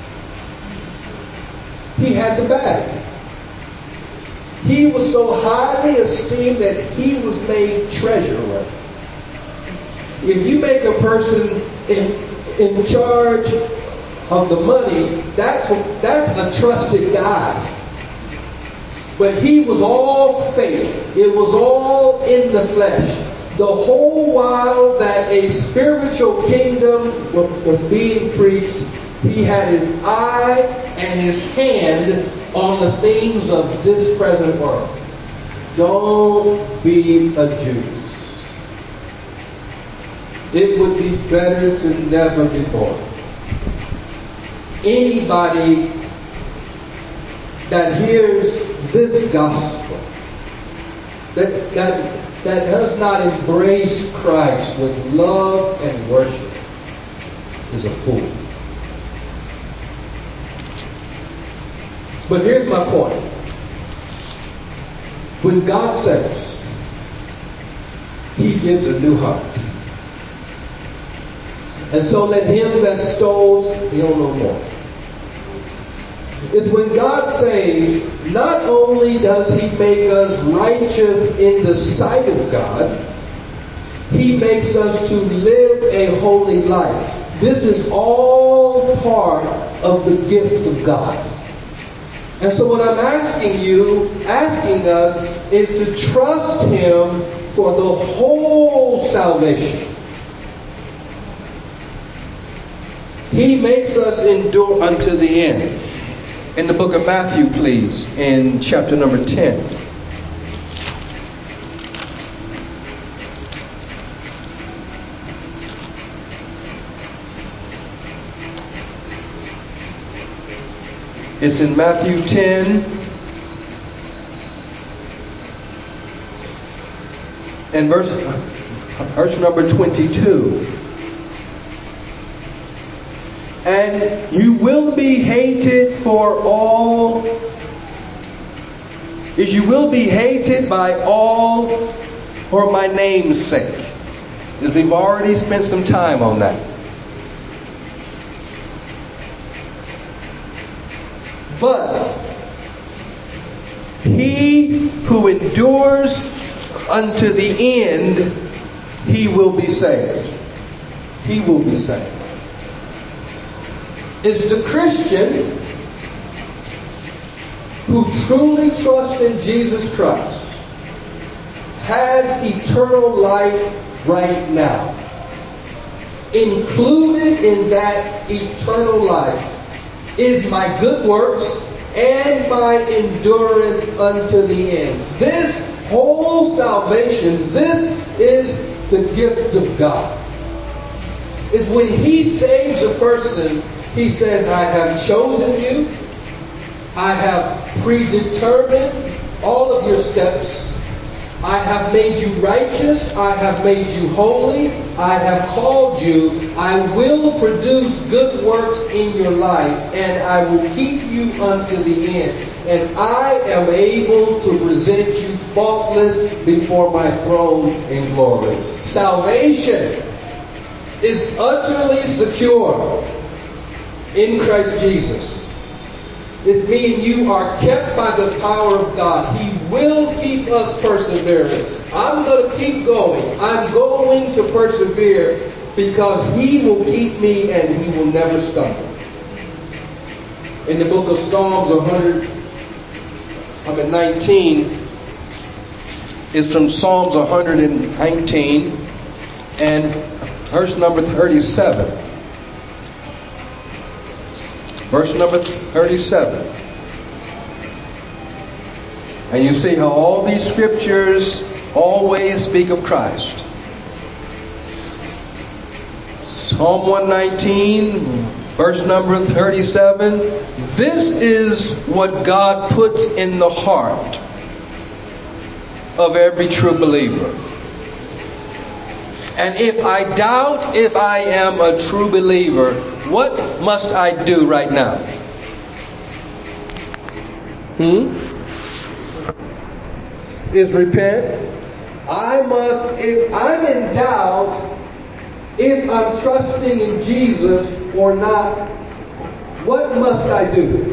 He had the bag. He was so highly esteemed that he was made treasurer. If you make a person in, in charge of the money, that's a, that's a trusted guy. But he was all faith. It was all in the flesh. The whole while that a spiritual kingdom was being preached, he had his eye and his hand on the things of this present world. Don't be a Judas. It would be better to never be born. Anybody that hears this gospel, that, that, that does not embrace Christ with love and worship, is a fool. But here's my point. When God saves, He gives a new heart. And so let him that stole steal no more. It's when God saves, not only does He make us righteous in the sight of God, He makes us to live a holy life. This is all part of the gift of God. And so what I'm asking you, asking us, is to trust Him for the whole salvation. He makes us endure unto the end. In the book of Matthew, please, in chapter number ten. It's in Matthew ten. And verse, verse number twenty-two. And you will be hated for all, is you will be hated by all for my name's sake. As we've already spent some time on that. But he who endures unto the end, he will be saved. He will be saved. It's the Christian who truly trusts in Jesus Christ has eternal life right now. Included in that eternal life is my good works and my endurance unto the end. This whole salvation, this is the gift of God. Is when He saves a person, He says, I have chosen you. I have predetermined all of your steps. I have made you righteous. I have made you holy. I have called you. I will produce good works in your life, and I will keep you unto the end. And I am able to present you faultless before my throne in glory. Salvation is utterly secure in Christ Jesus. It's me and you are kept by the power of God. He will keep us persevering. I'm going to keep going. I'm going to persevere because He will keep me and He will never stumble. In the book of Psalms one hundred, I mean nineteen, is from Psalms one hundred nineteen and verse number thirty-seven. Verse number thirty-seven. And you see how all these scriptures always speak of Christ. Psalm one nineteen, verse number thirty-seven. This is what God puts in the heart of every true believer. And if I doubt if I am a true believer, what must I do right now? Hmm? Is repent. I must, if I'm in doubt, if I'm trusting in Jesus or not, what must I do?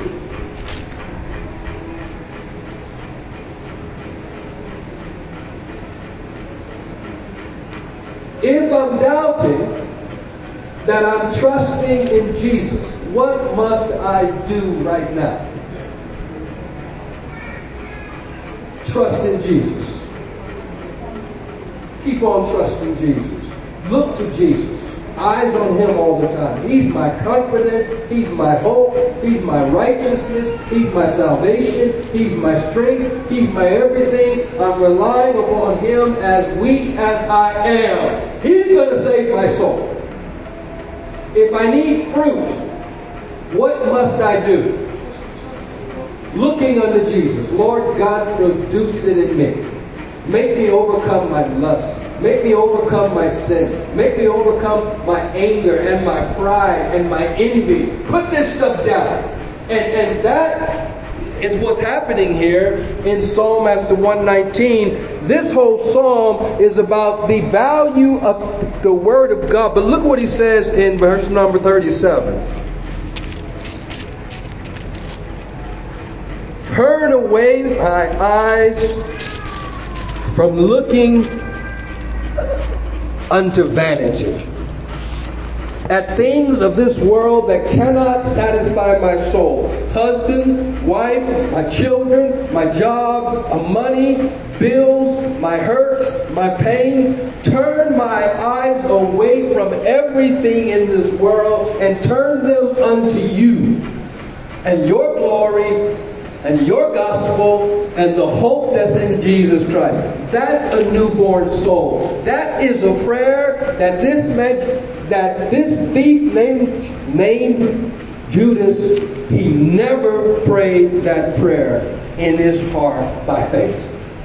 If I'm doubting that I'm trusting in Jesus, what must I do right now? Trust in Jesus. Keep on trusting Jesus. Look to Jesus. Eyes on Him all the time. He's my confidence. He's my hope. He's my righteousness. He's my salvation. He's my strength. He's my everything. I'm relying upon Him as weak as I am. He's going to save my soul. If I need fruit, what must I do? Looking unto Jesus. Lord God, produce it in me. Make me overcome my lust. Make me overcome my sin. Make me overcome my anger and my pride and my envy. Put this stuff down. And, and that is what's happening here in Psalm as to one nineteen. This whole psalm is about the value of the Word of God. But look what he says in verse number thirty-seven. Turn away my eyes from looking unto vanity, at things of this world that cannot satisfy my soul. Husband, wife, my children, my job, money, bills, my hurts, my pains. Turn my eyes away from everything in this world and turn them unto you and your glory and your gospel and the hope that's in Jesus Christ. That's a newborn soul. That is a prayer that this man, that this thief named named Judas, he never prayed that prayer in his heart by faith.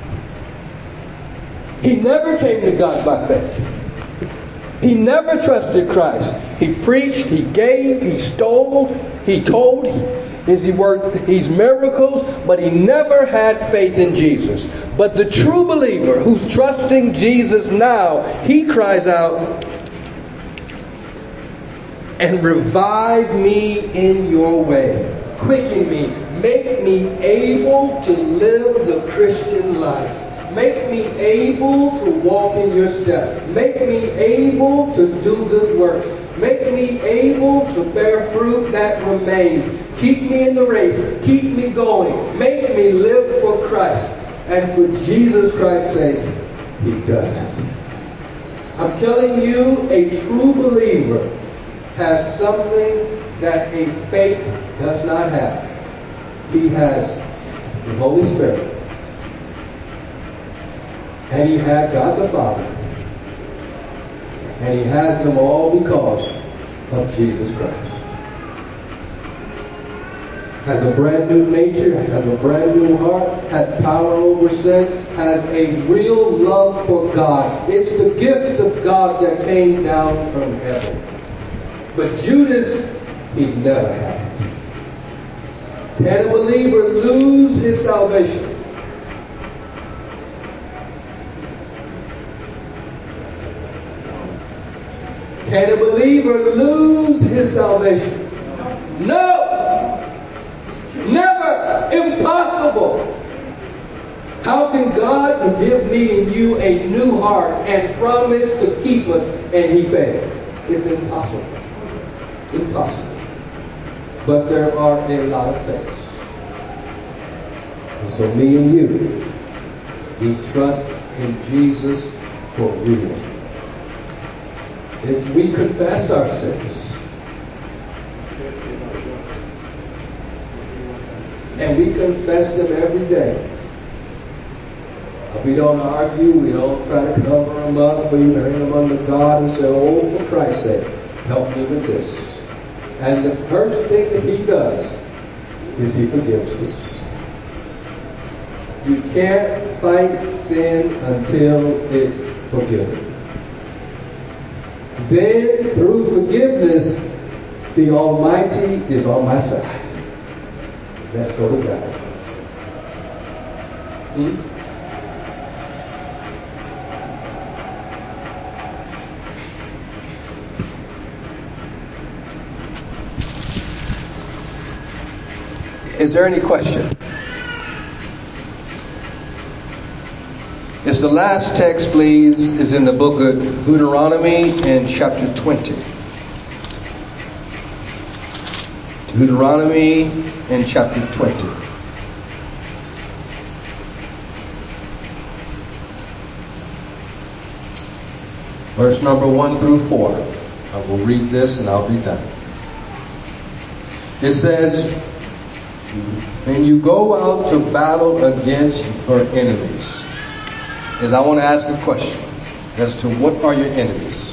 He never came to God by faith. He never trusted Christ. He preached, he gave, he stole, he told, Is he worked these miracles, but he never had faith in Jesus. But the true believer who's trusting Jesus now, he cries out, and revive me in your way. Quicken me. Make me able to live the Christian life. Make me able to walk in your steps. Make me able to do good works. Make me able to bear fruit that remains. Keep me in the race. Keep me going. Make me live for Christ. And for Jesus Christ's sake, he does that. I'm telling you, a true believer has something that a fake does not have. He has the Holy Spirit. And he has God the Father. And he has them all because of Jesus Christ. Has a brand new nature, has a brand new heart, has power over sin, has a real love for God. It's the gift of God that came down from heaven. But Judas, he never had it. Can a believer lose his salvation? Can a believer lose his salvation? No! Never! Impossible! How can God give me and you a new heart and promise to keep us and he failed? It's impossible. It's impossible. But there are a lot of things. And so me and you, we trust in Jesus for real. It's we confess our sins. And we confess them every day. We don't argue. We don't try to cover them up. We bring them unto God and say, oh, for Christ's sake, help me with this. And the first thing that he does is he forgives us. You can't fight sin until it's forgiven. then through forgiveness, the Almighty is on my side. Let's go to God. Hmm? Is there any question? Yes, the last text, please, is in the book of Deuteronomy in chapter twenty. Deuteronomy in chapter twenty. Verse number one through four. I will read this and I'll be done. It says, "And you go out to battle against your enemies." As I want to ask a question as to what are your enemies?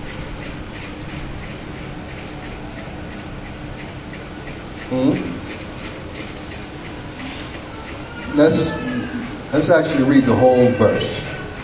Hmm? Let's let's actually read the whole verse.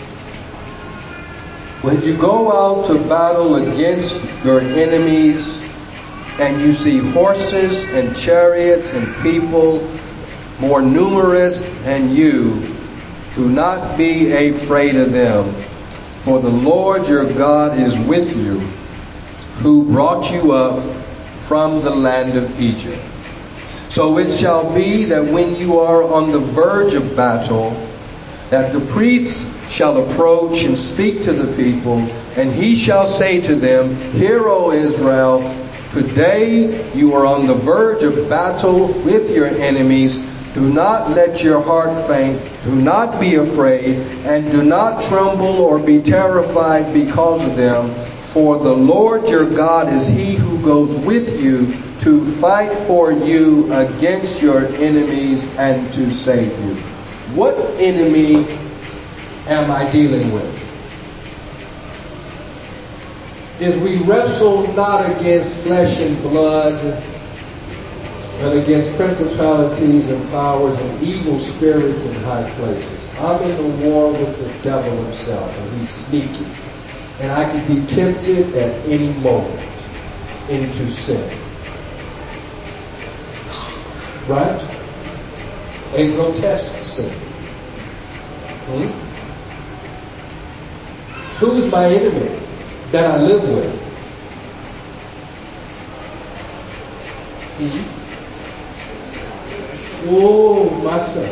When you go out to battle against your enemies, and you see horses and chariots and people more numerous than you, do not be afraid of them, for the Lord your God is with you, who brought you up from the land of Egypt. So it shall be that when you are on the verge of battle, that the priest shall approach and speak to the people, and he shall say to them, Hear, O Israel, today you are on the verge of battle with your enemies. Do not let your heart faint. Do not be afraid, and do not tremble or be terrified because of them. For the Lord your God is he who goes with you to fight for you against your enemies and to save you. What enemy am I dealing with? Is we wrestle not against flesh and blood, but against principalities and powers and evil spirits in high places. I'm in the war with the devil himself, and he's sneaky. And I can be tempted at any moment into sin. Right? A grotesque sin. Hmm? Who's my enemy that I live with? Hmm? Oh, myself.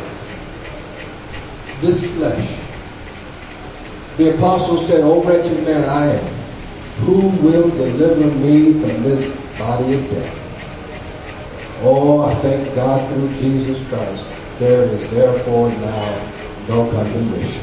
This flesh. The apostle said, O wretched man I am, who will deliver me from this body of death? Oh, I thank God through Jesus Christ. There is therefore now no condemnation.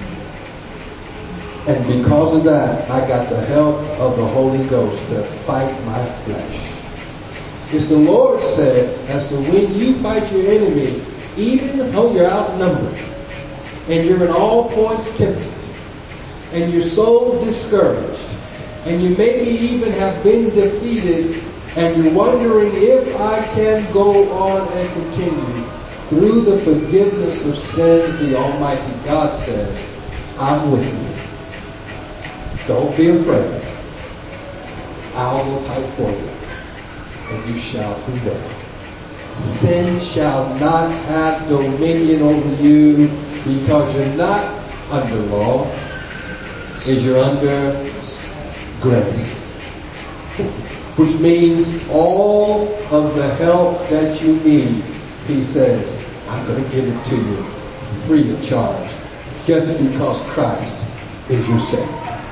And because of that, I got the help of the Holy Ghost to fight my flesh. As the Lord said, as to when you fight your enemy, even though you're outnumbered, and you're in all points tempted, and you're so discouraged, and you maybe even have been defeated, and you're wondering if I can go on and continue, through the forgiveness of sins, the Almighty God says, I'm with you. Don't be afraid. I will fight for you, and you shall prevail. Sin shall not have dominion over you, because you're not under law, is you're under grace. Which means all of the help that you need, he says, I'm going to give it to you free of charge, just because Christ is your Savior.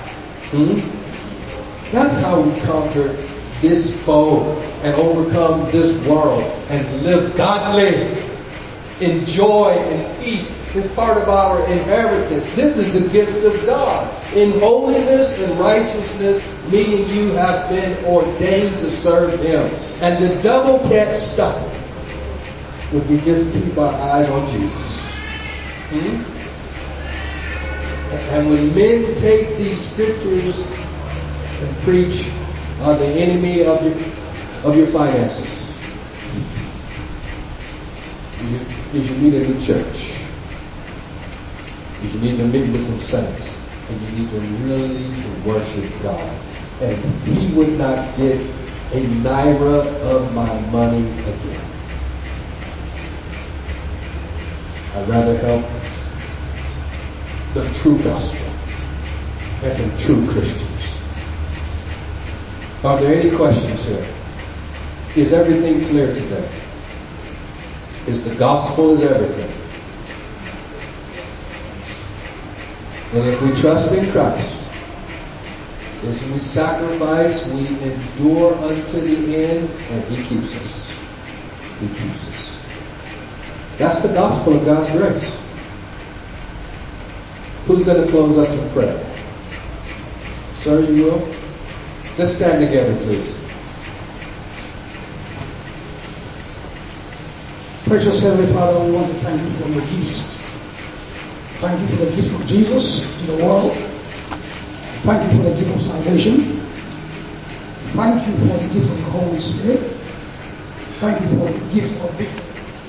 Hmm? That's how we conquer this foe and overcome this world and live godly in joy and peace. It's part of our inheritance. This is the gift of God. In holiness and righteousness, me and you have been ordained to serve Him. And the devil can't stop it if we just keep our eyes on Jesus. Hmm? And when men take these scriptures and preach are the enemy of your, of your finances, you, you need a new church. You need to meet with some saints, and you need to really worship God and he would not get a naira of my money again. I'd rather help the true gospel and some true Christians. Are there any questions here? Is everything clear today? Is the gospel is everything? And if we trust in Christ, as we sacrifice, we endure unto the end, and he keeps us. He keeps us. That's the gospel of God's grace. Who's going to close us in prayer? Sir, you will? Let's stand together, please. Precious Heavenly Father, we want to thank you for your gifts. Thank you for the gift of Jesus to the world. Thank you for the gift of salvation. Thank you for the gift of the Holy Spirit. Thank you for the gift of victory.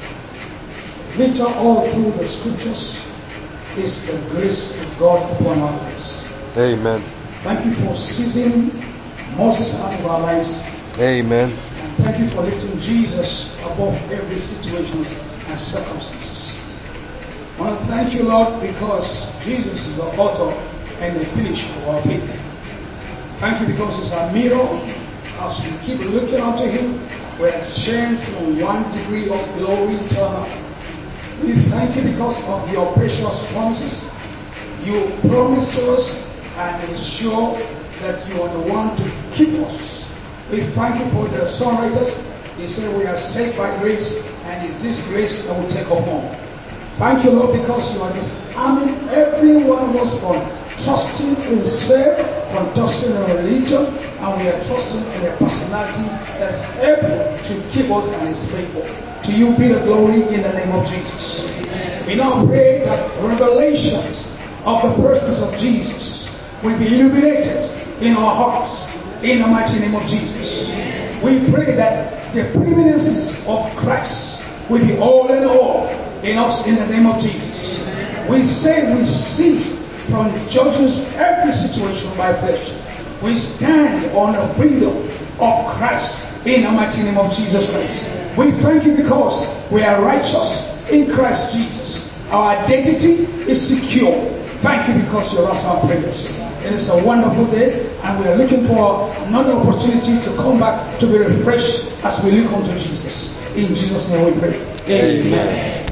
Victor all through the scriptures is the grace of God upon our lives. Amen. Thank you for seizing Moses out of our lives. Amen. And thank you for lifting Jesus above every situation and circumstances. I want to thank you, Lord, because Jesus is the author and the finisher of our faith. Thank you because it's a mirror. As we keep looking unto him, we are changed from one degree of glory to another. We thank you because of your precious promises. You promised to us, and it's sure that you are the one to keep us. We thank you for the songwriters. They say we are saved by grace, and it's this grace that will take us home. Thank you, Lord, because you are disarming every one of us from trusting in self, from trusting in religion, and we are trusting in a personality that's able to keep us and is faithful. To you be the glory in the name of Jesus. We now pray that revelations of the persons of Jesus will be illuminated in our hearts in the mighty name of Jesus. We pray that the preeminences of Christ will be all in all in us in the name of Jesus. We say we cease from judging every situation by flesh. We stand on the freedom of Christ in the mighty name of Jesus Christ. We thank you because we are righteous in Christ Jesus. Our identity is secure. Thank you because you answer our prayers. It is a wonderful day, and we are looking for another opportunity to come back to be refreshed as we look unto Jesus. In Jesus' name we pray. Amen. Amen.